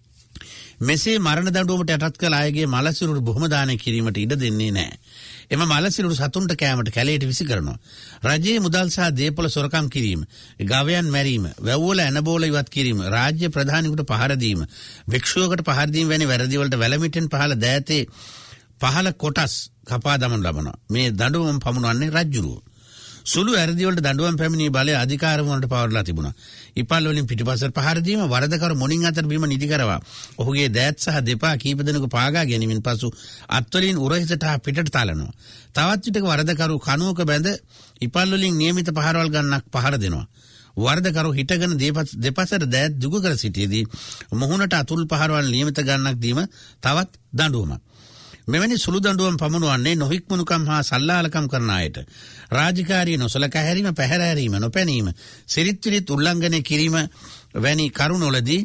[SPEAKER 2] මෙසේ මරණ දඬුවමට යටත් කළ අයගේ මල සිරුරු බොහොම දානය කිරීමට ඉඩ දෙන්නේ නැහැ. එම මල සිරුරු සතුන්ට කෑමට කැලේට විසි කරනවා. රජයේ මුදල් සහ දේපොළ සොරකම් කිරීම, ගවයන් මැරීම, වැව්වල ඇනබෝල ඉවත් කිරීම, රාජ්‍ය ප්‍රධානියෙකුට පහර දීම, භික්ෂුවකට පහර දීම වැනි වැරදි වලට වැලමිටෙන් පහළ දෑතේ පහළ කොටස් කපා දමනු ලබනවා. මේ දඬුවම් පමුණවන්නේ රජුරුව. සුළු වැරදි වලට දඬුවම් පැමිණී බලය අධිකාරම වලට පවරලා තිබුණා. ඉපල් වලින් පිටිපස්සට පහර දීම, වරදකරු මුණින් අතර බීම නිදි කරවා ඔහුගේ දෑත් සහ දෙපා කීප දෙනෙකු පාගා ගැනීමෙන් පසු අත්වලින් උරහිසට හා පිටට තලනවා. තවත් විටක වරදකරු කණුවක බැඳ ඉපල් වලින් නියමිත පහරවල් ගන්නක් පහර දෙනවා. වරදකරු හිටගෙන දෙපසට දෑත් දුක කර සිටියේදී මුහුණට අතුල් පහරවල් නියමිත ගන්නක් දීම තවත් දඬුවමක්. මෙවැනි සුළු දඬුවම් පමුණුවන්නේ නොහික්මුණුකම් හා සල්ලාලකම් කරන අයට. රාජකාරී නොසලකා හැරීම, පැහැර හැරීම, නොපැනීම, සිරිත් විරිත් උල්ලංඝනය කිරීම වැනි කරුණවලදී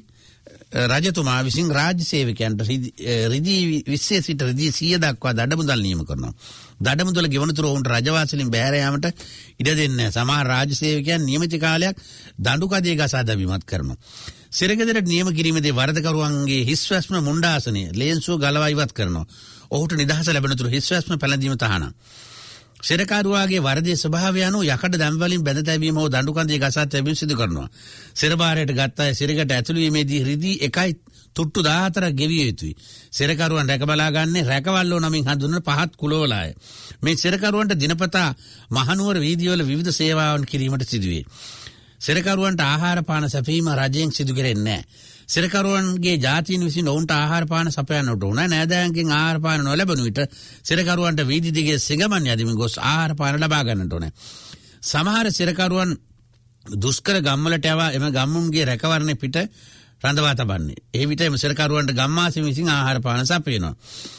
[SPEAKER 2] රජතුමා විසින් රාජ්‍ය සේවකයන්ට රිදී 20 සිට රිදී 100 දක්වා දඩමුදල් නියම කරනවා. දඩමුදල ගෙවනතුරු ඔවුන්ට රජවාසලින් බැහැර යාමට ඉඩ දෙන්නේ. සමහර රාජ්‍ය සේවකයන් නියමිත කාලයක් දඬු කඩේ ගසා දැමීමත් කරනවා. සිරගෙදරට නියම කිරීමේදී වරදකරුවන්ගේ හිස්වැස්ම මුණ්ඩාසනය ලේන්සුව ගලවා ඉවත් කරනවා. ඔහුට නිදහස ලැබෙනතුරු හිස්වැස්ම පැළඳීම තහනම්. සිරකාරුවාගේ වරදේ ස්වභාවය අනුව යකඩ දැම් වලින් බැඳ තැබීම හෝ දඬු කඳේ ගසා තැබීම සිදු කරනවා. සිරබාරයට ගත් අය සිරකට ඇතුළු වීමේදී රිදී 1යි තුට්ටු 14ක් ගෙවිය යුතුයි. සිරකරුවන් රැක බලා ගන්නේ රැකවල්ලෝ නමින් හඳුන්වන පහත් කුලවලාය. මේ සිරකරුවන්ට දිනපතා මහනුවර වීදිවල විවිධ සේවාවන් කිරීමට සිදුවේ. සිරකරුවන්ට ආහාර පාන සැපීම රජයෙන් සිදු කෙරෙන්නේ නැහැ. සිරකරුවන්ගේ ජාතීන් විසින් ඔවුන්ට ආහාර පාන සපයන්නට ඕන. නෑදෑයන්ගෙන් ආහාර පාන නොලැබෙන විට සිරකරුවන්ට වීදි දිගේ සිගමන් යදිමින් ගොස් ආහාර පාන ලබා ගන්නට ඕන. සමහර සිරකරුවන් දුෂ්කර ගම්වලට යවා එම ගම්මුන්ගේ රැකවරණය පිට රඳවා තබන්නේ. ඒ විට එම සිරකරුවන්ට ගම්මාසින් විසින් ආහාර පාන සපයනවා.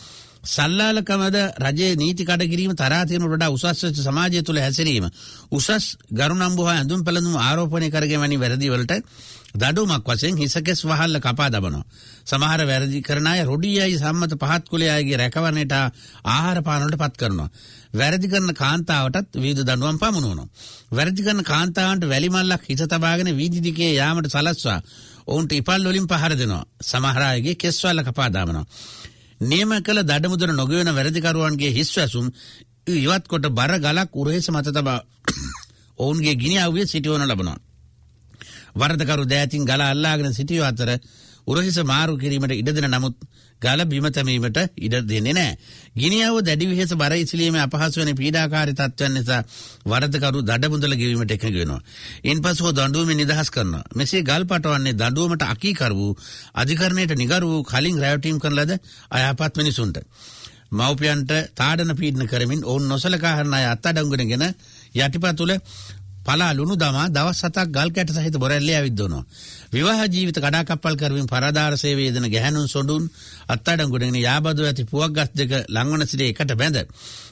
[SPEAKER 2] සල්ලාලකමද රජයේ නීති කඩ කිරීම, තරාතිරම වඩා උසස් සමාජය තුළ හැසිරීම, උසස් ගරුණම්බු හා ඇඳුම් පැළඳුම් ආරෝපණය කරගෙන වැනි වැරදි වලට දඬුවමක් වශයෙන් හිසකෙස් වහල්ල කපා දමනවා. සමහර වැරදි කරන අය රොඩියයි සම්මත පහත් කුලයේ අයගේ රැකවරණයට ආහාර පාන වලට පත් කරනවා. වැරදි කරන කාන්තාවටත් විවිධ දඬුවම් පමුණුවනවා. වැරදි කරන කාන්තාවන්ට වැලි මල්ලක් හිස තබාගෙන වීදි දිගේ යාමට සලස්වා ඔවුන්ට ඉපල් වලින් පහර දෙනවා. සමහර අයගේ කෙස්වල කපා දානවා. නියම කළ දඩමුදල නොගෙවන වැරදිකරුවන්ගේ හිස්වැසුම් ඉවත් කොට බර ගලක් උරහිස මත තබා ඔවුන්ගේ ගිනි අවුවේ සිටවනු ලබනවා. වරදකරු දෑතින් ගල අල්ලාගෙන සිටියෝ අතර උරහිස මාරු කිරීමට ඉඩ දෙන නමුත් ගල බිම තැබීමට ඉඩ දෙන්නේ නැහැ. ගිනි අවුව දැඩි විහෙස බර ඉසිලීමේ අපහසු වෙන පීඩාකාරී තත්ත්වයන් නිසා වරදකරු දඩමුදල ගෙවීමට එකඟ වෙනවා. ඉන්පසු දඬුවමින් නිදහස් කරනවා. මෙසේ ගල් පටවන්නේ දඬුවමට අකීකරු වූ, අධිකරණයට නිගරු වූ, කලින් රැවටීම් කරන ලද අයහපත් මිනිසුන්ට. මව්පියන්ට තාඩන පීඩන කරමින් ඔවුන් නොසලකා හරින අය අත්අඩංගුවටගෙන යටිපතුල පලා ලුණු දමා දවස් 7ක් ගල් කැට සහිත බොරැල්ලේ ඇවිද්දවනවා. විවාහ ජීවිත කඩාකප්පල් කරමින් පරදාර සේවයේ යෙදෙන ගැහැණුන් සොඬුන් අත්අඩංගුවටගෙන යාබදව ඇති පුවක් ගස් දෙක ලංවන සිට එකට බැඳ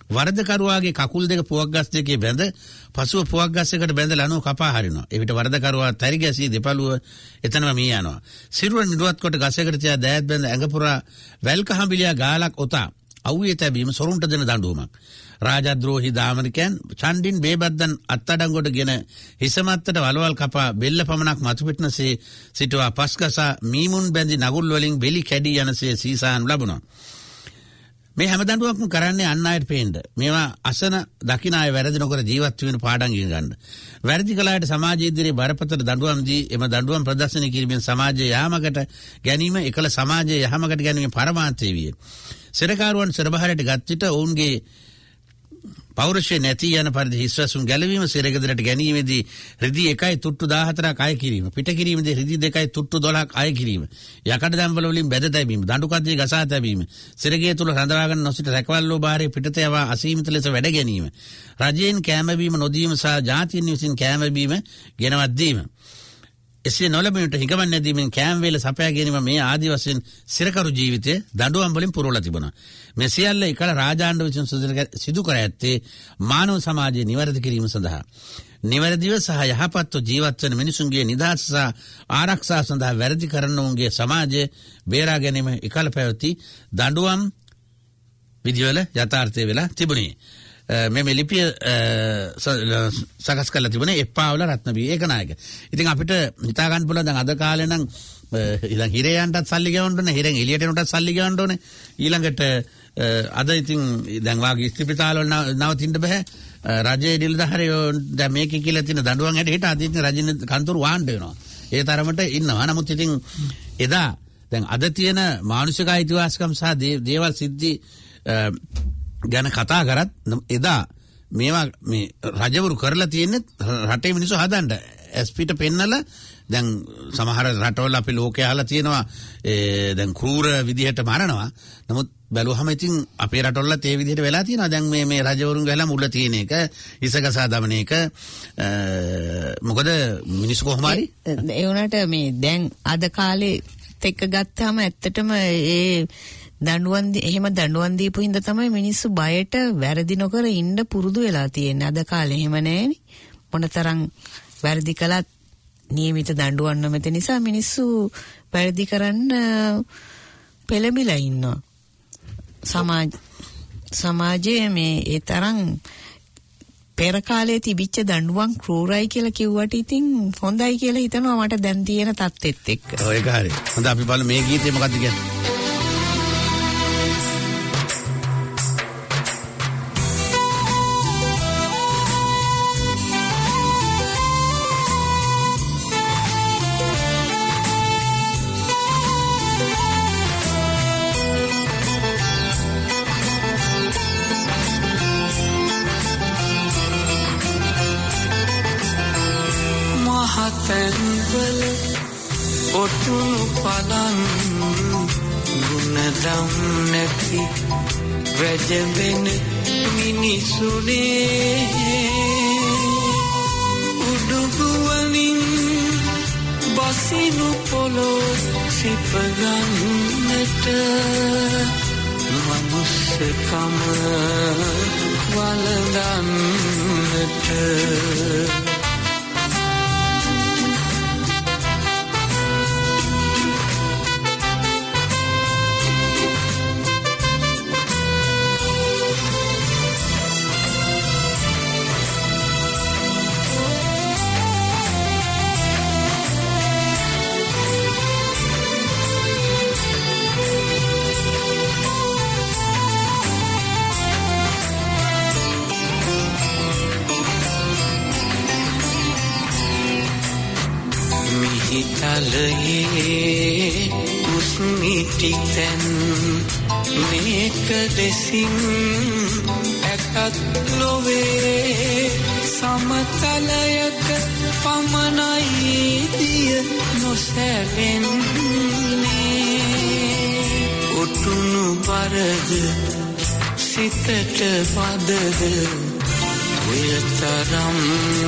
[SPEAKER 2] වරදකරුවාගේ කකුල් දෙක පුවක් ගස් දෙකේ බැඳ පසුව පුවක් ගස් එකට බැඳලා අනු කපා හරිනවා. එවිට වරදකරුවා තරි ගැසී දෙපළුව එතනම මිය යනවා. සිරුර නිරුවත් කොට ගසකට තියා දෑත් බැඳ ඇඟ පුරා වැල් කහඹිලියා ගාලක් ඔතා අවුවේ තැබීම සොරුන්ට දෙන දඬුවමක්. රාජද්‍රෝහි දාමරිකයන් චණ්ඩින් බේබද්දන් අත්තඩංගොට ගෙන හිසමත්තට වලවල් කපා බෙල්ල පමණක් මතු පිටනසේ සිටුවා පස්කසා මීමුන් බැඳි නගුල් වලින් බෙලි කැඩී යනසේ සීසාන් ලැබුණා. මේ හැම දඬුවම්ක්ම කරන්නේ අන් අයට පේන්න. මේවා අසන දකින අය වැරදි නොකර ජීවත් වෙන පාඩම් ඉගෙන ගන්න. වැරදි කළ අයට සමාජ ඉදිරියේ බරපතල දඬුවම් දී එම දඬුවම් ප්‍රදර්ශනය කිරීමෙන් සමාජයේ යහමකට ගැනීම එකල සමාජයේ යහමකට ගැනීම පරමාර්ථය විය. සෙරකාරුවන් සරබහරට ගත් විට ඔවුන්ගේ පෞරුෂය නැති යන පරිදි හිස්වසුන් ගැලවීම සිරගෙදරට ගැනීමේදී රිදී 1 තුට්ටු 14ක් අය කිරීම පිට කිරීමේදී රිදී 2 තුට්ටු 12ක් අය කිරීම යකඩ දම්වල වලින් බැද තැබීම දඬු කඩේ ගසා තැබීම සිරගේ තුල රඳවාගෙන නොසිට රැකවල්ලෝ බාරේ පිටත යවා අසීමිත ලෙස වැඩ ගැනීම රජයෙන් කෑම බීම නොදීම සහ ජාතීන් විසින් කෑම බීම ගෙනවත් දීම එසේ නොලැබෙන්නට හිඟවන්නේ නැදීමෙන් කෑම වේල සපයා ගැනීම මේ ආදි වශයෙන් සිරකරු ජීවිතයේ දඬුවම් වලින් පුරවලා තිබුණා. මේ සියල්ල එකල රාජාණ්ඩ විසින් සිදු කර ඇත්තේ මානව සමාජයේ නිවැරදි කිරීම සඳහා. නිවැරදිව සහ යහපත්ව ජීවත් වන මිනිසුන්ගේ නිදහස සහ ආරක්ෂා සඳහා වැරදි කරන්නවුන්ගේ සමාජය බේරා ගැනීම එකල පැවති දඬුවම් විදිවල යථාර්ථය වෙලා තිබුණේ. මේ ලිපිය සකස් කරලා තිබුණේ එප්පාවල රත්නබී ඒකනායක. ඉතින් අපිට හිතා ගන්න පුළුවන් දැන් අද කාලේ නම් ඉතින් හිරේයන්ටත් සල්ලි ගෙවන්න ඕනේ, හිරෙන් එළියට එනටත් සල්ලි ගෙවන්න ඕනේ. ඊළඟට අද ඉතින් දැන් වාගේ ස්ථිපිතාල වල නවතින්න බෑ. රජයේ නිලධාරියෝ දැන් මේකේ කියලා තියෙන දඬුවම් හැටියට අද ඉතින් රජින කන්තරු වාණ්ඩ වෙනවා. ඒ තරමට ඉන්නවා. නමුත් ඉතින් එදා දැන් අද තියෙන මානුෂික අයිතිවාසිකම් සහ දේවල් සිද්ධි ගැන කතා කරත් එදා මේවා මේ රජවරු කරලා තියෙන්නේ රටේ මිනිස්සු හදන්න ස්පීට පෙන්නලා දැන් සමහර රටවල අපි ලෝකේ අහලා තියෙනවා දැන් ක්‍රූර විදිහට මරනවා. නමුත් බැලුවහම ඉතින් අපේ රටවලත් ඒ විදිහට වෙලා තියෙනවා. දැන් මේ රජවරුන් ගහලා මුල තියෙන එක ඉසගසා දමන එක මොකද මිනිස්සු කොහොම හරි
[SPEAKER 3] ඒ වුණාට මේ දැන් අද කාලේ එක්ක ගත්තාම ඇත්තටම ඒ එහෙම දඬුවම් දීපු හින්දා තමයි මිනිස්සු බයට වැරදි නොකර ඉන්න පුරුදු වෙලා තියෙන්නේ. අද කාලේ එහෙම නැහෙනි. මොනතරම් වැරදි කළත් නියමිත දඬුවම් නොමැති නිසා මිනිස්සු වැරදි කරන්න පෙළඹිලා ඉන්නවා. සමාජයේ මේ ඒ තරම් පෙර කාලේ තිබිච්ච දඬුවම් ක්‍රූරයි කියලා කිව්වට ඉතින් හොඳයි කියලා හිතනවා මට දැන් තියෙන තත්ත්වෙත් එක්ක.
[SPEAKER 2] ඔය ඒක හරි. හොඳ අපි බලමු මේ ගීතේ මොකක්ද කියන්නේ.
[SPEAKER 1] තැන්වල ඔටුනු පලන් ගුණදම් නැති වැජවෙන මිනිසුනේ උඩුගුවනින් බසිනු පොළොව සිපගන්නට මනුස්සකම වළඳන්නට තලයේ උස්මිටිතැන් මේක දෙසින් ඇකත් ලොවේ සමතලයක පමණයි දිය නොසැලෙන්නේ ඔටුනු බරද සිතට පදද ඔය තරම්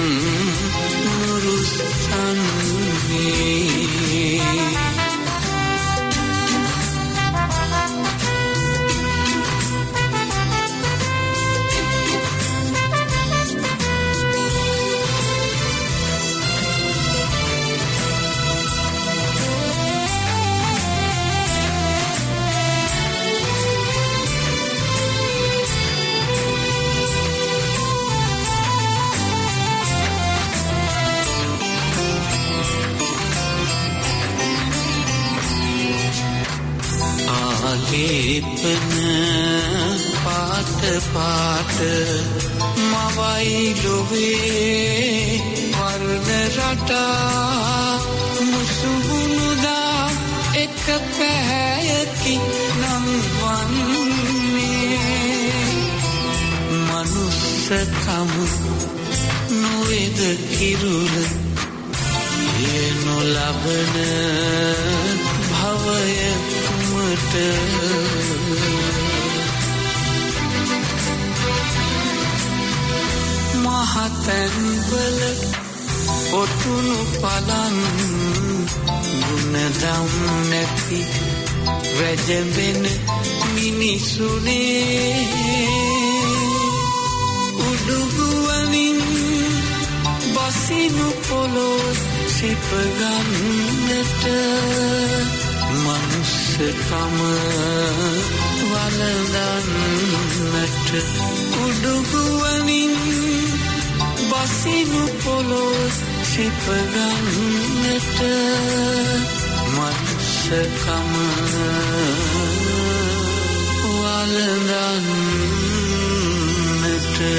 [SPEAKER 1] නුරුස්සන්නේ ආලේපන පාට පාට මවයි ලොවේ වර්ණ රටා මුසුබුනුදා එක පැහැයකි නම් වන්නේ මනුස්සකම නොවේද කිරුල නොලබන භවය කුමට මහතැන්වල ඔටුනු පලන් ගුණදම් නැති වැජඹෙන මිනිසුනේ උඩුගුවනින් බසිනු පොළොව සිපගන්නට මනුස්සකම වළඳන්නට උඩුගුවනින් බසිනු පොළොව සිපගන්නට මනුස්සකම වළඳන්නට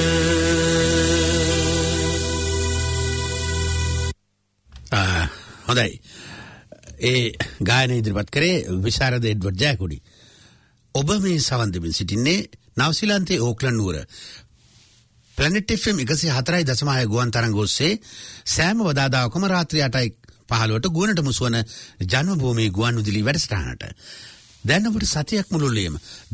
[SPEAKER 2] හොඳයි. ඒ ගායන ඉදිරිපත් කරේ විශාරද එඩ්වඩ් ජයකොඩි. ඔබ මේ සවන් දෙමින් සිටින්නේ නවසීලන්තයේ ඕක්ලන්ඩ් නුවර ප්ලැනට් FM 104.6 ගුවන් තරංග ඔස්සේ සෑම වදාදාකම රාත්‍රී 8:15ට ගුවනට මුසුවන ජන්මභූමි ගුවන්විදුලි වැඩසටහනට. දැන් ඔබට සතියක් මුළුල්ලේම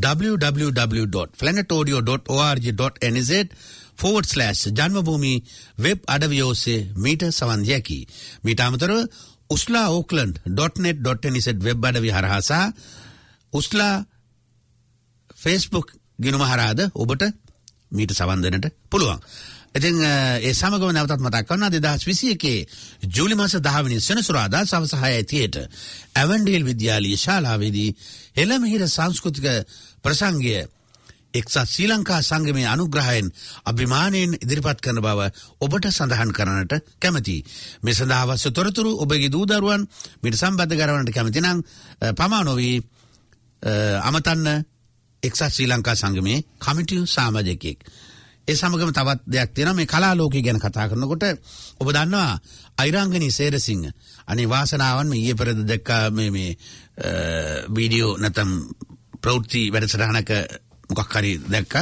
[SPEAKER 2] www.planetaudio.org.nz/ජන්මභූමි වෙබ් අඩවිය ඔස්සේ මීට සවන් දිය හැකියි. මීට අමතරව uslaauckland.net.nz වෙබ් අඩවිය හරහා සහ usla Facebook ගිණුම හරහාද ඔබට මීට සවන් දෙන්නට පුළුවන්. ඉතින් ඒ සමගම නැවතත් මතක් කරනවා 2021 ජූලි මාස 10 වෙනි සෙනසුරාදා සවස් 6:30ට ඇවන්ඩේල් විද්‍යාලීය ශාලාවේදී එළමහිර සංස්කෘතික ප්‍රසංගය එක්සත් ශ්‍රී ලංකා සංගමයේ අනුග්‍රහයෙන් අභිමානයෙන් ඉදිරිපත් කරන බව ඔබට සඳහන් කරන්නට කැමැතියි. මේ සඳහා අවශ්‍ය තොරතුරු ඔබගේ දූ දරුවන් මීට සම්බන්ධ කරවන්නට කැමැති නම් පමා නොවි අමතන්න එක්සත් ශ්‍රී ලංකා සංගමයේ කමිටියු සමාජිකයෙක්. ඒ සමගම තවත් දෙයක් තියෙනවා මේ කලා ලෝකය ගැන කතා කරනකොට ඔබ දන්නවා අයිරාංගනී සේරසිංහ අනේ වාසනාවන් මේ ඊයේ පෙරේද දැක්කා මේ වීඩියෝ නැත්නම් ප්‍රවෘත්ති වැඩසටහනක මොකක් හරි දැක්කා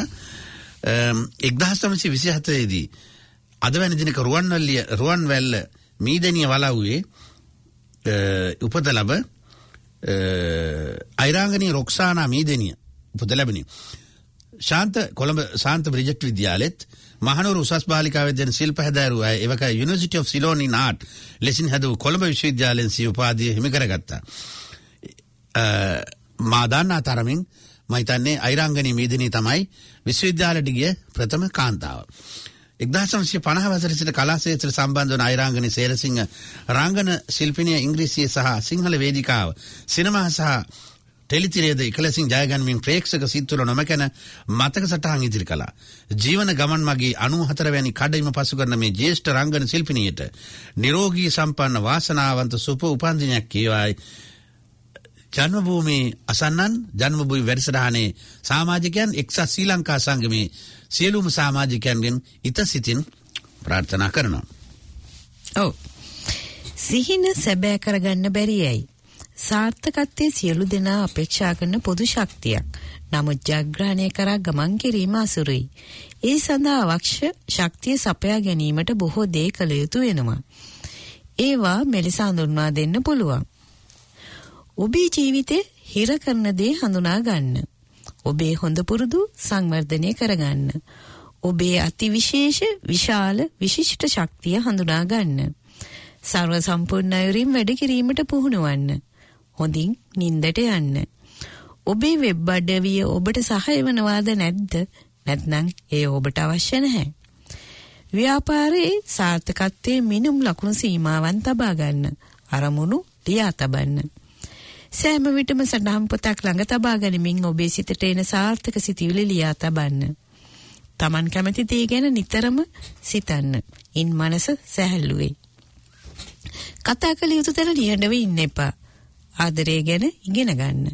[SPEAKER 2] 1927 දී අද වැනි දිනක රුවන්වැල්ල මීදනිය වලව්වේ උපත ලැබ අයිරාංගනී රොක්සානා මීදනිය උපත ලැබුණේ කොළඹ ශාන්ත බ්‍රිජට් විද්‍යාලෙත් මහනුවර උසස් බාලිකා විද්‍යාලයෙන් ශිල්ප හැදෑරුවා. ඒවක university of Ceylon in art ලෙසින් හැදූ කොළඹ විශ්වවිද්‍යාලයෙන් සිය උපාධිය හිමි කරගත්තා. මා දන්නා තරමින් මම හිතන්නේ අයිරාංගනී මීදිනී තමයි විශ්වවිද්‍යාලයට ගිය ප්‍රථම කාන්තාව. 1950 වසරේ සිට කලා ක්ෂේත්‍රයට සම්බන්ධ වන අයිරාංගනී සේරසිංහ රංගන ශිල්පිනිය ඉංග්‍රීසිය සහ සිංහල වේදිකාව සිනමා සහ ටෙලිතිරයේද එකලසින් ජයගන්මින් ප්‍රේක්ෂක සිත්තුල නොමැකෙන මතක සටහන් ඉදිරි කළා. ජීවන ගමන් මගේ 94 වැනි කඩයිම පසු කරන මේ ජ්‍යෙෂ්ඨ රංගන ශිල්පිනියට නිරෝගී සම්පන්න වාසනාවන්ත සුප උපන්දිනයක් වේවායි. ජන්මභූමි අසන්නන් ජන්මභූමි වැඩසටහනේ සමාජිකයන් එක්සත් ශ්‍රී ලංකා සංගමේ සියලුම සමාජිකයන්ගෙන් ඉතසිතින් ප්‍රාර්ථනා කරනවා.
[SPEAKER 3] ඔව්. සිහින සැබෑ කරගන්න බැරියයි. සාර්ථකත්වයේ සියලු දෙනා අපේක්ෂා කරන පොදු ශක්තියක්. නමුත් ජයග්‍රහණය කරා ගමන් කිරීම අසුරුයි. ඒ සඳහා අවශ්‍ය ශක්තිය සපයා ගැනීමට බොහෝ දේ කළ යුතු වෙනවා. ඒවා මෙලෙස හඳුන්වා දෙන්න පුළුවන්. ඔබේ ජීවිතේ හිර කරන දේ හඳුනා ගන්න. ඔබේ හොඳ පුරුදු සංවර්ධනය කරගන්න. ඔබේ අතිවිශේෂ විශාල විශිෂ්ට ශක්තිය හඳුනා ගන්න. සර්ව සම්පූර්ණ අයුරින් වැඩ කිරීමට පුහුණුවන්න. හොඳින් නින්දට යන්න. ඔබේ වෙබ් අඩවිය ඔබට සහාය වෙනවාද නැද්ද? නැත්නම් ඒ ඔබට අවශ්‍ය නැහැ. ව්‍යාපාරයේ සාර්ථකත්වයේ මිනුම් ලකුණු සීමාවන් තබා ගන්න. අරමුණු ලියා තබන්න. සෑම විටම සටහන් පොතක් ළඟ තබා ගනිමින් ඔබේ සිතට එන සාර්ථක සිතුවිලි ලියා තබන්න. Taman කැමති දේ ගැන නිතරම සිතන්න. ඉන් මනස සැහැල්ලු වෙයි. කතා කළ යුතු තැන නිහඬව ඉන්න එපා. ආදරය ගැන ඉගෙන ගන්න.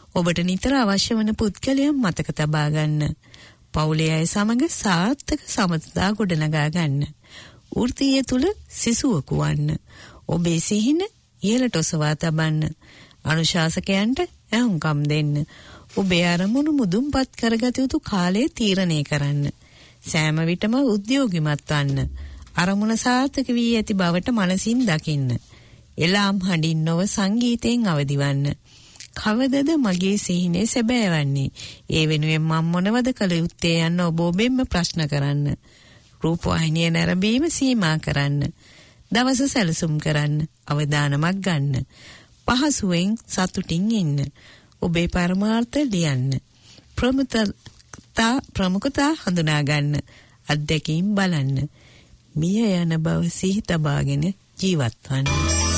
[SPEAKER 3] ඔබට නිතර අවශ්‍ය වන පුද්ගලයන් මතක තබා ගන්න. පවුලේ අය සමග සාර්ථක සමතදා ගොඩනගා ගන්න. වෘත්තිය තුල සිසුවෙකු වන්න. ඔබේ සිහින ඉහළට ඔසවා තබන්න. අනුශාසකයන්ට ඇහුම්කම් දෙන්න. ඔබේ අරමුණු මුදුන්පත් කරගත යුතු කාලය තීරණය කරන්න. සෑම විටම උද්‍යෝගිමත් වන්න. අරමුණ සාර්ථක වී ඇති බවට මනසින් දකින්න. එලාම් හඬින් නොව සංගීතයෙන් අවදිවන්න. කවදද මගේ සිහිනේ සැබෑ වන්නේ? ඒ වෙනුවෙන් මම මොනවද කළ යුත්තේ යන්න ඔබ ඔබෙන්ම ප්‍රශ්න කරන්න. රූපවාහිනිය නැරඹීම සීමා කරන්න. දවස සැලසුම් කරන්න. අවදානමක් ගන්න. පහසුවෙන් සතුටින් ඉන්න. ඔබේ පරමාර්ථ ලියන්න. ප්‍රමුඛතා හඳුනා ගන්න. අත්දැකීම් බලන්න. මිය යන බව සිහි තබාගෙන ජීවත් වන්න.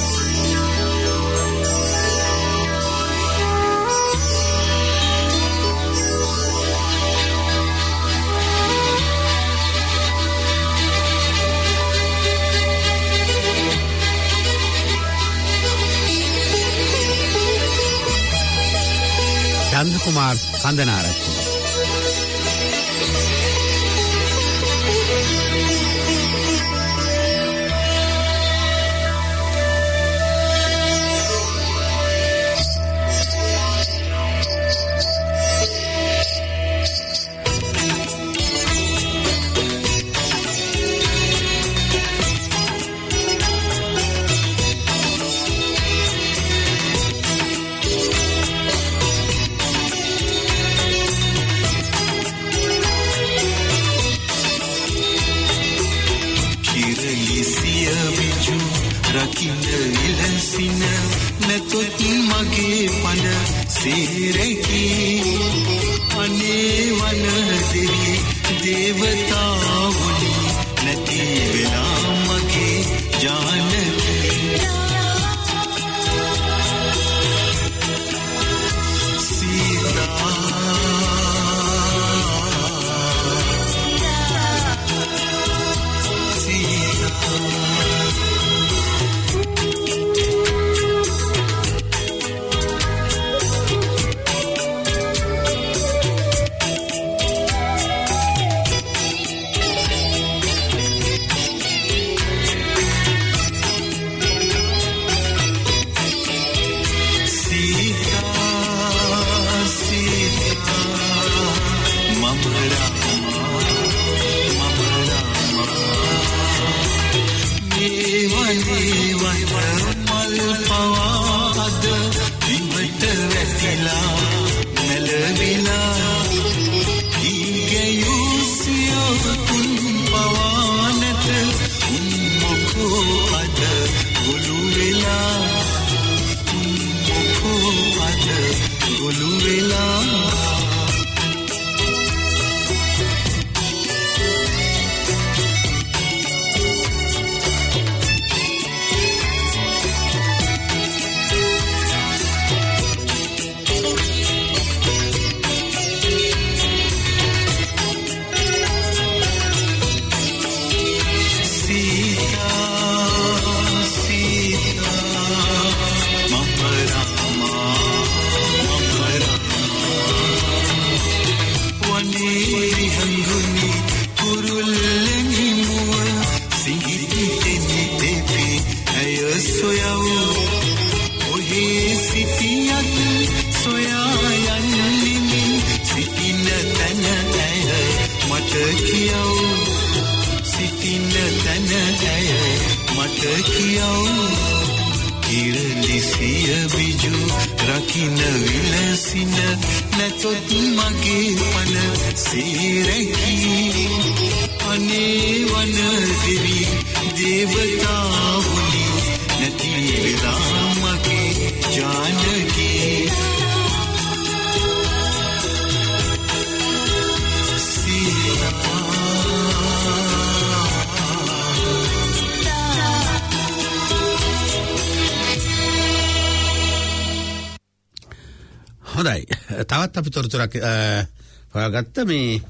[SPEAKER 2] චන්ද්‍ර කුමාර් කන්දනාරච්චි. හොඳයි. තවත් අපි තොරතුරක් හොයාගත්ත මේ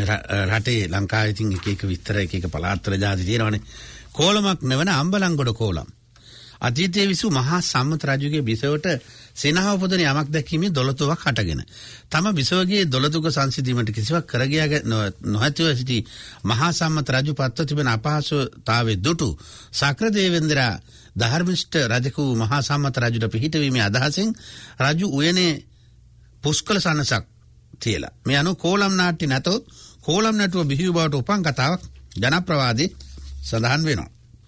[SPEAKER 2] රටේ ලංකාවේ ඉතින් එක එක විස්තර එක එක පළාත්වල જાති තියෙනවානේ. කෝලමක් නෙවන අම්බලන්ගොඩ කෝලම්. අතීතයේ විසු මහා සම්මත රජුගේ බිසවට සෙනහ උපදින යමක් දැකීමේ දොළතුවක් හටගෙන තම බිසවගේ දොළතුක සංසිඳීමට කිසිවක් කරගියා නොහැතිව සිටි මහා සම්මත රජු පත්ව තිබෙන අපහසුතාවයේ දුටු සක්‍ර දේවේන්ද්‍රා ධර්මිෂ්ඨ රජකු මහා සම්මත රජුට පිහිටවීමේ අදහසින් රජු උයනේ පුස්කල සනසක් තියලා මේ අනුව කෝලම් නාට්‍ය නැතොත් කෝලම් නැටුව බිහි බවට උපන් කතාවක් ජනප්‍රවාදී සඳහන් වෙනවා.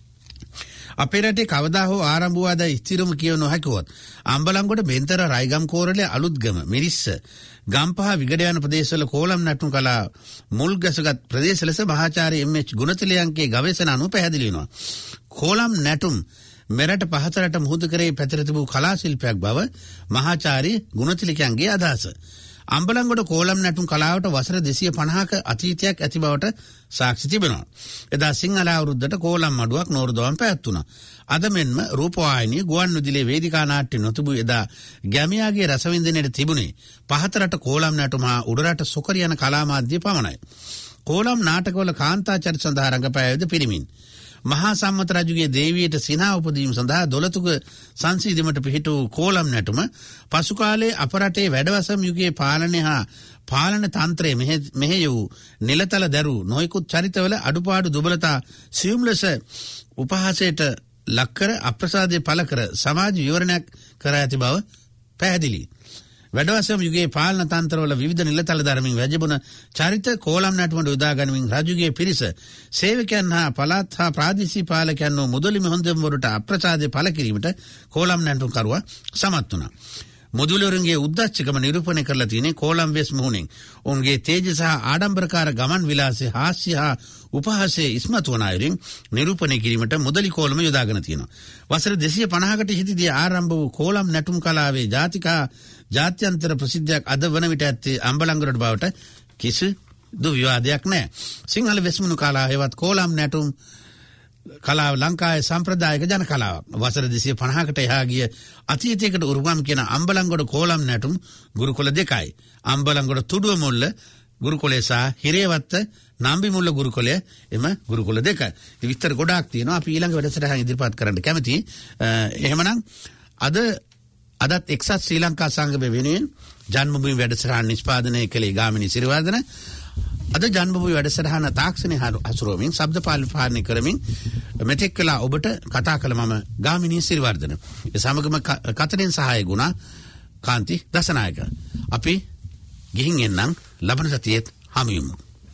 [SPEAKER 2] අපේ රටේ කවදා හෝ ආරම්භ වූ අද ස්ථිරම කියව නොහැකිවොත් අම්බලන්ගොඩ බෙන්තර රයිගම් කෝරළේ අලුත්ගම මිරිස්ස ගම්පහ විගඩ යන ප්‍රදේශවල කෝලම් නැටුම් කලා මුල් ගැසගත් ප්‍රදේශ ලෙස මහාචාර්ය එම්.එච්. ගුණතිලයන්ගේ ගවේෂණ අනුව පැහැදිලි වෙනවා. කෝලම් නැටුම් මෙරට පහතරට මුහුදු කරේ පැතිර තිබූ කලා ශිල්පයක් බව මහාචාර්ය ගුණතිලකයන්ගේ අදහස. අම්බලන්ගොඩ කෝලම් නැටුම් කලාවට වසර 250ක අතීතයක් ඇති බවට සාක්ෂි තිබෙනවා. එදා සිංහල අවුරුද්දට කෝලම් මඩුවක් නෝරදෝම් පැවැත්වුණා. අද මෙන්ම රූපවාහිනී ගුවන්විදුලියේ වේදිකා නාට්‍ය නොතිබූ එදා ගැමියාගේ රසවින්දනයේ තිබුණේ පහතරට කෝලම් නැටුම හා උඩරට සොකරි යන කලා මාධ්‍ය පමණයි. කෝලම් නාටකවල කාන්තා චරිත සඳහා රංගපෑවේද පිරිමින්. මහා සම්මත රජුගේ දේවියට සිනා උපදීම සඳහා දොළතුක සංසිඳීමට පිහිට වූ කෝලම් නැටුම පසු කාලයේ අපරටේ වැඩවසම් යුගයේ පාලනය හා පාලන තන්ත්‍රයේ මෙහෙය වූ නිලතල දැරූ නොයෙකුත් චරිතවල අඩුපාඩු දුබලතා සියුම් ලෙස උපහාසයට ලක්කර අප්‍රසාදයේ පළ කර සමාජ විවරණයක් කර ඇති බව පැහැදිලි. වැඩවසම් යුගයේ පාලන තන්ත්‍රවල විවිධ නිලතල ධර්මින් වැජඹුණ චරිත කෝලම් නැටුමට යොදා ගැනීමෙන් රජුගේ පිරිස සේවකයන් හා පළාත් හා ප්‍රාදේශීය පාලකයන් මුදලි මෙහොන්දම් වලට අප්‍රසාදයේ පළ කිරීමට කෝලම් නැටුම් කරුවා සමත් වුණා. මුදුලුරුන්ගේ උද්දච්චකම නිරූපණය කරලා තියෙන්නේ කෝලම් වෙස් මුහුණෙන්. ඔවුන්ගේ තේජස සහ ආඩම්බරකාර ගමන් විලාසයේ හාස්‍ය හා උපහාසයේ ඉස්මතු වන අයුරින් නිරූපණය කිරීමට මුදලි කෝලම යොදාගෙන තියෙනවා. වසර 250කට හිටිදී ආරම්භ වූ කෝලම් නැටුම් කලාවේ ජාත්‍යන්තර ප්‍රසිද්ධියක් අද වන විට ඇත්තේ අම්බලන්ගොඩ බවට කිසිදු විවාදයක් නැහැ. සිංහල වෙස්මුණු කලාව හෙවත් කෝලම් නැටුම් කලාව ලංකාවේ සම්ප්‍රදායික ජන කලාවක්. වසර 250කට එහා ගිය අතීතයකට උරුමම් කියන අම්බලන්ගොඩ කෝලම් නැටුම් ගුරුකුල දෙකයි. අම්බලන්ගොඩ තුඩුව මුල්ල ගුරුකුලය සහ හිරේවත්ත නාම්බි මුල්ල ගුරුකුලය එම ගුරුකුල දෙක. විස්තර ගොඩාක් තියෙනවා. අපි ඊළඟ වැඩසටහන ඉදිරිපත් කරන්න කැමතියි. එහෙමනම් අදත් එක්සත් ශ්‍රී ලංකා සංගමය වෙනුවෙන් ජන්මභූමි වැඩසටහන නිෂ්පාදනය කළේ ගාමිණී සිරිවර්ධන. අද ජන්මභූමි වැඩසටහන තාක්ෂණය හසුරුවමින් ශබ්ද පාලනය කරමින් මෙතෙක් කළා ඔබට කතා කළ මම ගාමිණී සිරිවර්ධන. ඒ සමගම කතරෙන් සහාය ගුණා කාන්ති දසනායක. අපි ගිහින් එන්නම් ලබන සතියේත් හමු වෙමු.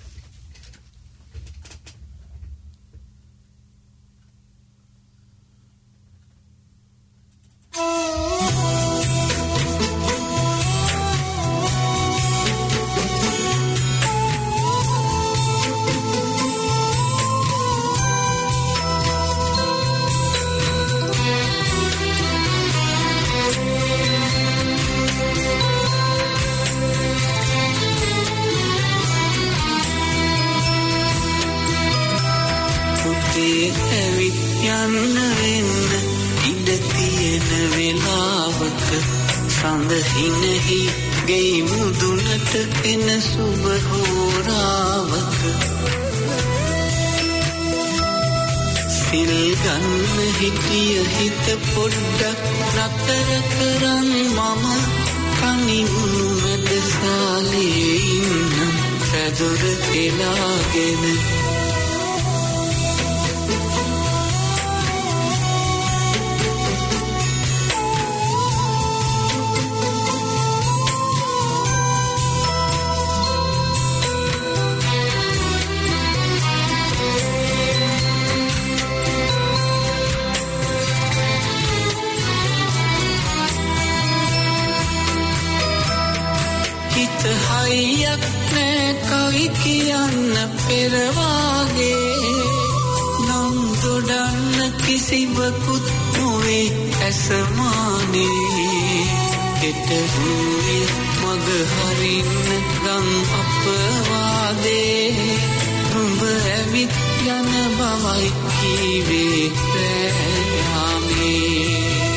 [SPEAKER 1] යන්න වෙන්න ඉඩ තියෙන වෙලාවක සඳහිනෙහි ගෙයි මුදුනට එන සුබ හෝරාවක සිල් ගන්න හිටිය හිත පොඩ්ඩක් නතර කරන් මම කනිමුණු මැද සාලේ ඉන්නම් පැදුර එලාගෙන හයියක් නෑ කවි කියන්න පෙරවාගේ නම් දොඩන්න කිසිවකුත් නොවේ ඇසමානේ හෙටරුවේ මග හරින්න ගම් අපවාදේ නුඹ ඇවිත් යන බවයි කීවේ පෑයාමේ